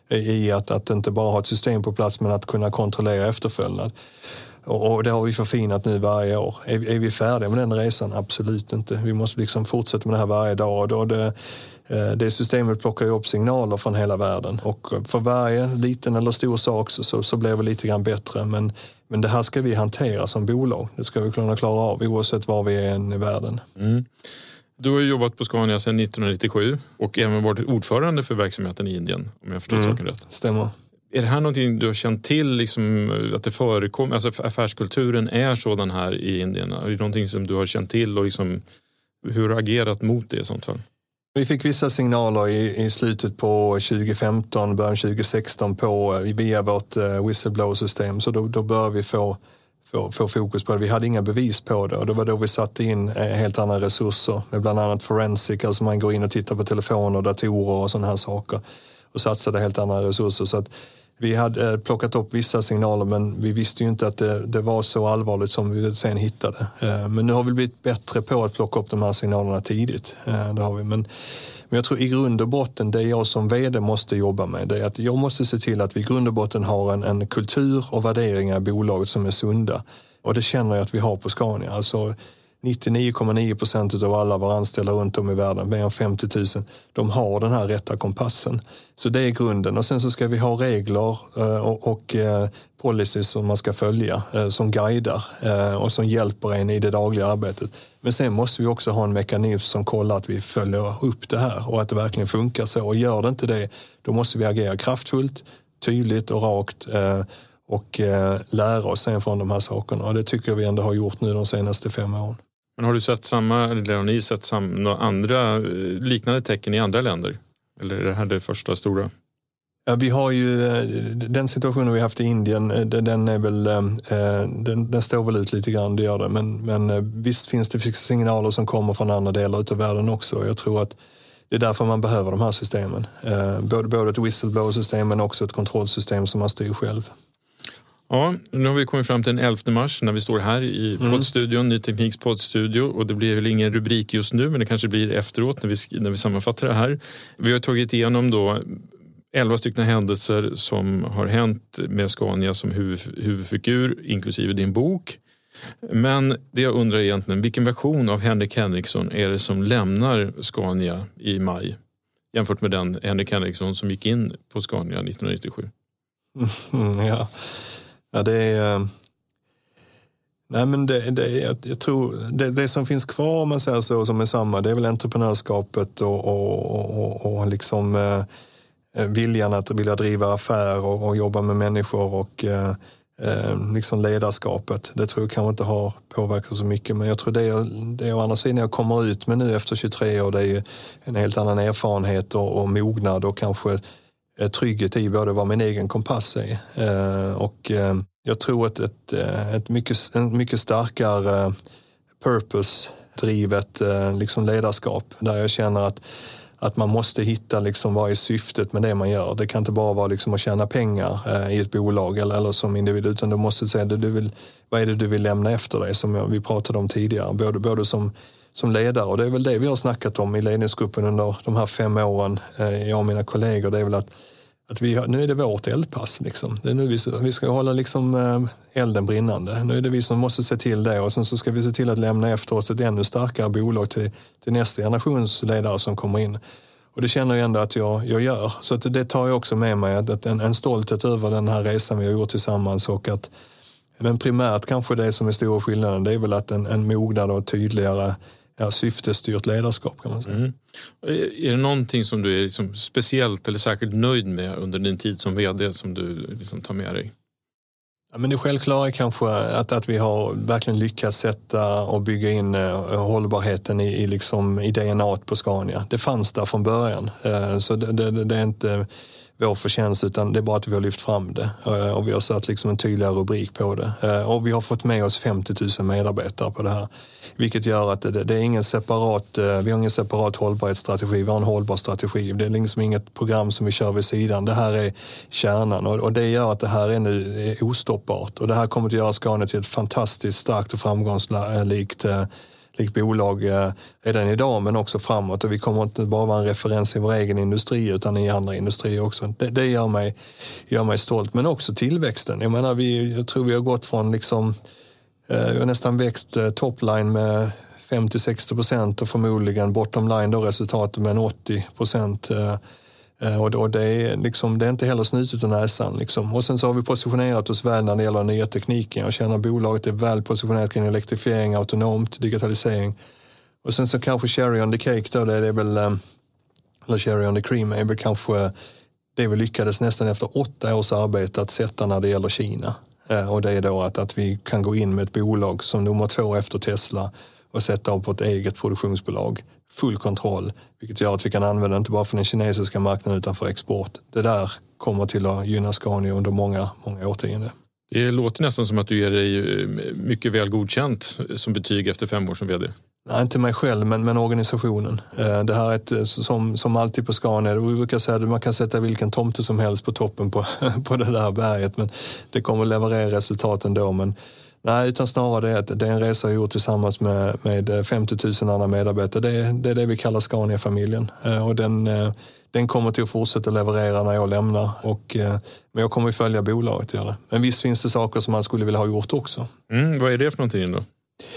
i att, att inte bara ha ett system på plats men att kunna kontrollera efterföljnad. Och, och det har vi förfinat nu varje år. Är, är vi färdiga med den resan? Absolut inte. Vi måste liksom fortsätta med det här varje dag och då det Det systemet plockar ju upp signaler från hela världen och för varje liten eller stor sak så, så, så blir det lite grann bättre. Men, men det här ska vi hantera som bolag. Det ska vi kunna klara av oavsett var vi är än i världen. Mm. Du har ju jobbat på Scania sedan nittonhundranittiosju och även varit ordförande för verksamheten i Indien, om jag förstått mm. saken rätt. Stämmer. Är det här någonting du har känt till, liksom, att det förekommer, alltså affärskulturen är sådan här i Indien? Är det någonting som du har känt till och liksom, hur har du agerat mot det i sånt fall? Vi fick vissa signaler i, i slutet på tjugo femton, början tjugo sexton på, via vårt uh, whistleblower-system. Så då, då började vi få, få, få fokus på det. Vi hade inga bevis på det och det var då vi satte in uh, helt andra resurser. Med bland annat forensic, alltså man går in och tittar på telefoner, datorer och sådana här saker. Och satsade helt andra resurser. Så att vi hade uh, plockat upp vissa signaler men vi visste ju inte att det, det var så allvarligt som vi sen hittade. Uh, men nu har vi blivit bättre på att plocka upp de här signalerna tidigt. Uh, det har vi. Men, men jag tror i grund och botten, det jag som vd måste jobba med, det är att jag måste se till att vi i grund och botten har en, en kultur och värderingar i bolaget som är sunda. Och det känner jag att vi har på Scania. Alltså nittionio komma nio procent av alla våra anställda runt om i världen, mer än femtio tusen, de har den här rätta kompassen. Så det är grunden. Och sen så ska vi ha regler och, och policies som man ska följa, som guidar och som hjälper en i det dagliga arbetet. Men sen måste vi också ha en mekanism som kollar att vi följer upp det här och att det verkligen funkar så. Och gör det inte det, då måste vi agera kraftfullt, tydligt och rakt och lära oss sen från de här sakerna. Och det tycker jag vi ändå har gjort nu de senaste fem åren. Men har du sett samma, eller har ni sett samma, några andra liknande tecken i andra länder? Eller är det här det första stora? Ja, vi har ju den situationen vi haft i Indien, den är väl, den, den står väl ut lite grann, det gör det. Men, men visst finns det signaler som kommer från andra delar utav världen också. Jag tror att det är därför man behöver de här systemen. Både, både ett whistleblower-system men också ett kontrollsystem som man styr själv. Ja, nu har vi kommit fram till den elfte mars när vi står här i mm. poddstudion, Ny Tekniks poddstudio, och det blir väl ingen rubrik just nu men det kanske blir efteråt när vi, när vi sammanfattar det här. Vi har tagit igenom då elva stycken händelser som har hänt med Scania som huvud, huvudfigur, inklusive din bok. Men det jag undrar egentligen, vilken version av Henrik Henriksson är det som lämnar Scania i maj jämfört med den Henrik Henriksson som gick in på Scania nittonhundranittiosju? Mm, ja. Ja, det är... Nej, men det, det, jag, jag tror det, det som finns kvar, om man säger så, som är samma, det är väl entreprenörskapet och, och, och, och liksom eh, viljan att vilja driva affär och, och jobba med människor och eh, liksom ledarskapet. Det tror jag kanske inte har påverkat så mycket, men jag tror det, det å andra sidan jag kommer ut med nu efter tjugotre år, det är en helt annan erfarenhet och, och mognad och kanske trygghet i både vad min egen kompass är. Eh, och eh, jag tror att ett, ett mycket, en mycket starkare purpose-drivet eh, liksom ledarskap där jag känner att, att man måste hitta liksom vad är syftet med det man gör. Det kan inte bara vara liksom att tjäna pengar eh, i ett bolag eller, eller som individ, utan du måste säga det du vill, vad är det du vill lämna efter dig, som jag, vi pratade om tidigare. Både, både som som ledare, och det är väl det vi har snackat om i ledningsgruppen under de här fem åren, eh, jag och mina kollegor, det är väl att, att vi har, nu är det vårt eldpass liksom. Det är nu vi, vi ska hålla liksom eh, elden brinnande. Nu är det vi som måste se till det, och sen så ska vi se till att lämna efter oss ett ännu starkare bolag till, till nästa generations ledare som kommer in. Och det känner jag ändå att jag, jag gör. Så att det tar jag också med mig, att, att en, en stolthet över den här resan vi har gjort tillsammans, och att, men primärt kanske det som är stora skillnaden, det är väl att en, en mognad och tydligare, ja, syftestyrt ledarskap, kan man säga. Mm. Är det någonting som du är liksom speciellt eller särskilt nöjd med under din tid som vd som du liksom tar med dig? Ja, men det självklara är kanske att, att vi har verkligen lyckats sätta och bygga in uh, hållbarheten i, i, liksom, i D N A på Scania. Det fanns där från början. Uh, så det, det, det är inte... vår förtjänst, utan det är bara att vi har lyft fram det. Och vi har satt liksom en tydligare rubrik på det. Och vi har fått med oss femtio tusen medarbetare på det här. Vilket gör att det, det är ingen separat, vi har ingen separat hållbarhetsstrategi, vi har en hållbar strategi. Det är liksom inget program som vi kör vid sidan. Det här är kärnan och, och det gör att det här är nu är ostoppbart. Och det här kommer att göra Scania till ett fantastiskt starkt och framgångsrikt likt bolag redan idag, men också framåt. Och vi kommer inte bara vara en referens i vår egen industri utan i andra industrier också. Det, det gör, mig, gör mig stolt. Men också tillväxten. Jag menar, vi, jag tror vi har gått från liksom, eh, vi har nästan växt eh, topline med femtio till sextio procent och förmodligen bottomline då resultatet med en åttio procent. Eh, Och, och det, är liksom, det är inte heller snutet i näsan. Liksom. Och sen så har vi positionerat oss väl när det gäller nya tekniken. Jag känner att bolaget är väl positionerat kring elektrifiering, autonomt, digitalisering. Och sen så kanske cherry on the cake då, det är väl, eller cherry on the cream är väl kanske det vi lyckades nästan efter åtta års arbete att sätta när det gäller Kina. Och det är då att, att vi kan gå in med ett bolag som nummer två efter Tesla och sätta upp ett eget produktionsbolag. Full kontroll, vilket gör att vi kan använda inte bara för den kinesiska marknaden utan för export. Det där kommer till att gynna Scania under många, många årtionden. Det låter nästan som att du ger dig mycket väl godkänt som betyg efter fem år som vd. Nej, inte mig själv, men, men organisationen. Det här är ett, som, som alltid på Scania, vi brukar säga att man kan sätta vilken tomte som helst på toppen på, på det där berget, men det kommer att leverera resultaten då. Men nej, utan snarare det att det är en resa jag gjort tillsammans med, med femtio tusen andra medarbetare. Det, det är det vi kallar Scania-familjen. Och den, den kommer till att fortsätta leverera när jag lämnar. Och, men jag kommer att följa bolaget. Gör det. Men visst finns det saker som man skulle vilja ha gjort också. Mm, vad är det för någonting då?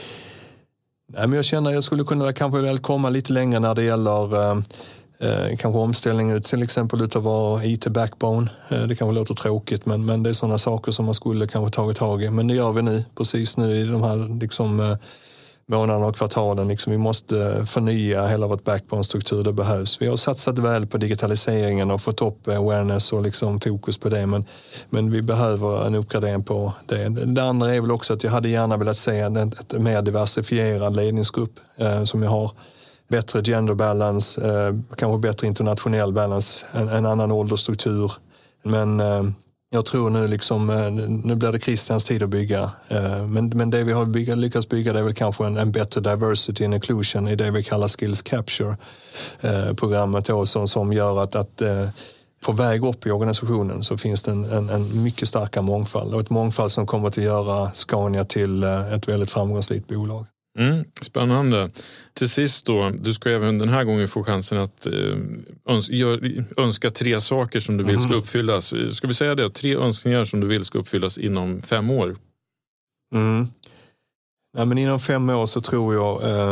Nej, men jag känner att jag skulle kunna kanske väl komma lite längre när det gäller Eh, kanske omställning ut till exempel utav vår I T-backbone. Eh, det kanske låter tråkigt, men, men det är sådana saker som man skulle kanske tagit tag i. Men det gör vi nu, precis nu i de här liksom, eh, månaderna och kvartalen. Liksom, vi måste förnya hela vårt backbone-struktur, det behövs. Vi har satsat väl på digitaliseringen och fått upp awareness och liksom fokus på det, men, men vi behöver en uppgradering på det. Det andra är väl också att jag hade gärna velat se en ett mer diversifierad ledningsgrupp eh, som jag har. Bättre gender balance, eh, kanske bättre internationell balance, en, en annan åldersstruktur. Men eh, jag tror nu liksom, eh, nu blir det Christians tid att bygga. Eh, men, men det vi har bygga, lyckats bygga det är väl kanske en, en bättre diversity and inclusion i det vi kallar skills capture eh, programmet då, som, som gör att, att eh, på väg upp i organisationen så finns det en, en, en mycket starkare mångfald. Och ett mångfald som kommer att göra Scania till eh, ett väldigt framgångsrikt bolag. Mm, spännande. Till sist då, du ska även den här gången få chansen att eh, öns- gör, önska tre saker som du vill ska uppfyllas. Ska vi säga det? Tre önskningar som du vill ska uppfyllas inom fem år. Mm. Ja, men inom fem år så tror jag eh,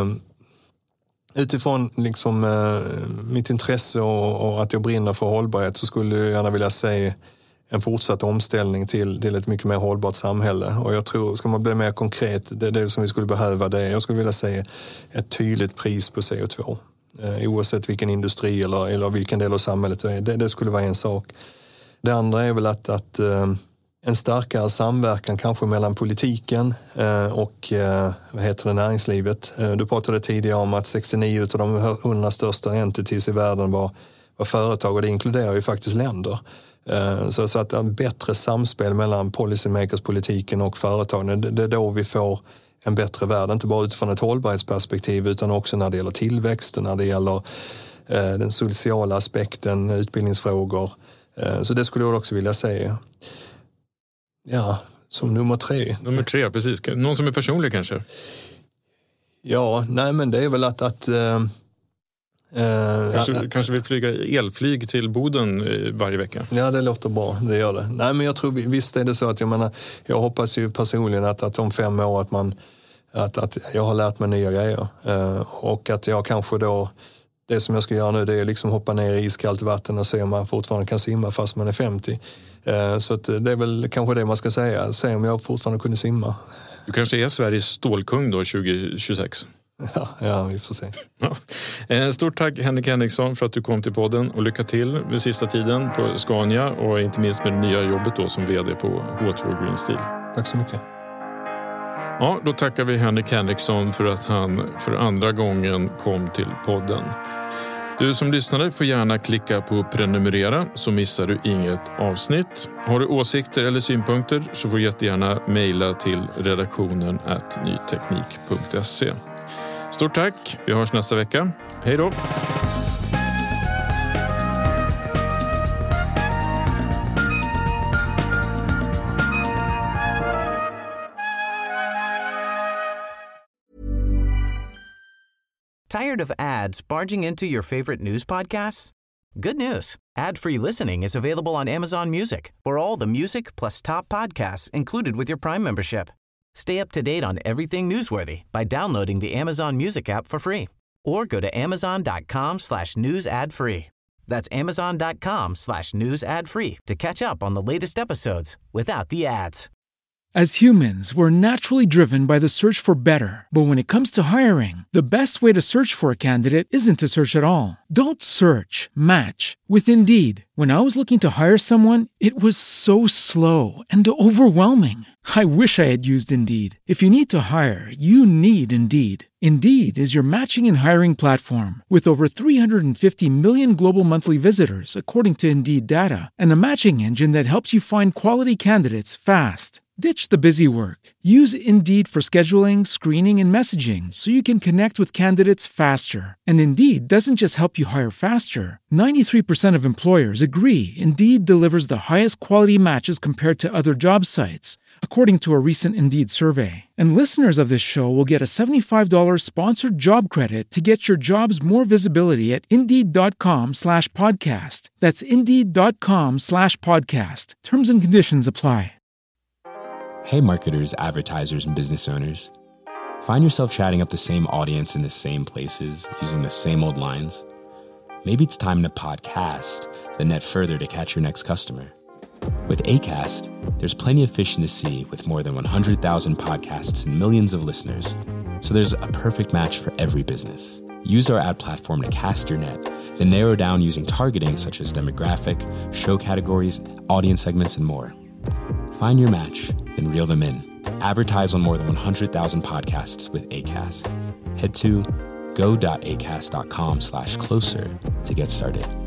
utifrån liksom, eh, mitt intresse och, och att jag brinner för hållbarhet så skulle jag gärna vilja säga en fortsatt omställning till, till ett mycket mer hållbart samhälle. Och jag tror, ska man bli mer konkret, det är det som vi skulle behöva. Det, jag skulle vilja säga ett tydligt pris på C O två. Eh, oavsett vilken industri eller, eller vilken del av samhället det är. Det, det skulle vara en sak. Det andra är väl att, att eh, en starkare samverkan kanske mellan politiken eh, och eh, vad heter det, näringslivet. Eh, du pratade tidigare om att sextionio av de hundra största entities i världen var, var företag, och det inkluderar ju faktiskt länder. Så, så att en bättre samspel mellan policymakers, politiken och företagen, det, det är då vi får en bättre värld. Inte bara utifrån ett hållbarhetsperspektiv utan också när det gäller tillväxt, när det gäller eh, den sociala aspekten, utbildningsfrågor. Eh, så det skulle jag också vilja säga. Ja, som nummer tre. Nummer tre, precis. Någon som är personlig kanske? Ja, nej men det är väl att... att eh, Uh, kanske, ja, kanske vill flyga elflyg till Boden uh, varje vecka. Ja, det låter bra, det gör det. Nej, men jag tror visst är det så att jag menar, jag hoppas ju personligen att, att om fem år att man att, att jag har lärt mig nya grejer uh, och att jag kanske då det som jag ska göra nu, det är liksom hoppa ner i iskallt vatten och se om man fortfarande kan simma fast man är femtio. Uh, så att det är väl kanske det man ska säga, se om jag fortfarande kunde simma. Du kanske är Sveriges stålkung då tjugo tjugosex. Ja, ja, vi får se. Ja. Stort tack Henrik Henriksson för att du kom till podden, och lycka till med sista tiden på Scania och inte minst med det nya jobbet då som vd på H två Green Steel. Tack så mycket. Ja, då tackar vi Henrik Henriksson för att han för andra gången kom till podden. Du som lyssnade får gärna klicka på prenumerera så missar du inget avsnitt. Har du åsikter eller synpunkter så får du jättegärna mejla till redaktionen at nyteknik punkt se. Stort tack, vi hörs nästa vecka. Hej då! Tired of ads barging into your favorite news podcasts? Good news. Ad-free listening is available on Amazon Music for all the music plus top podcasts included with your Prime membership. Stay up to date on everything newsworthy by downloading the Amazon Music app for free or go to amazon.com slash news ad free. That's amazon.com slash news ad free to catch up on the latest episodes without the ads. As humans, we're naturally driven by the search for better. But when it comes to hiring, the best way to search for a candidate isn't to search at all. Don't search, match with Indeed. When I was looking to hire someone, it was so slow and overwhelming. I wish I had used Indeed. If you need to hire, you need Indeed. Indeed is your matching and hiring platform with over three hundred fifty million global monthly visitors, according to Indeed data, and a matching engine that helps you find quality candidates fast. Ditch the busy work. Use Indeed for scheduling, screening, and messaging so you can connect with candidates faster. And Indeed doesn't just help you hire faster. ninety-three percent of employers agree Indeed delivers the highest quality matches compared to other job sites, according to a recent Indeed survey. And listeners of this show will get a seventy-five dollars sponsored job credit to get your jobs more visibility at Indeed.com slash podcast. That's Indeed.com slash podcast. Terms and conditions apply. Hey marketers, advertisers, and business owners. Find yourself chatting up the same audience in the same places, using the same old lines? Maybe it's time to podcast, then net further to catch your next customer. With Acast, there's plenty of fish in the sea with more than one hundred thousand podcasts and millions of listeners. So there's a perfect match for every business. Use our ad platform to cast your net, then narrow down using targeting such as demographic, show categories, audience segments, and more. Find your match, then reel them in. Advertise on more than one hundred thousand podcasts with Acast. Head to go.acast.com slash closer to get started.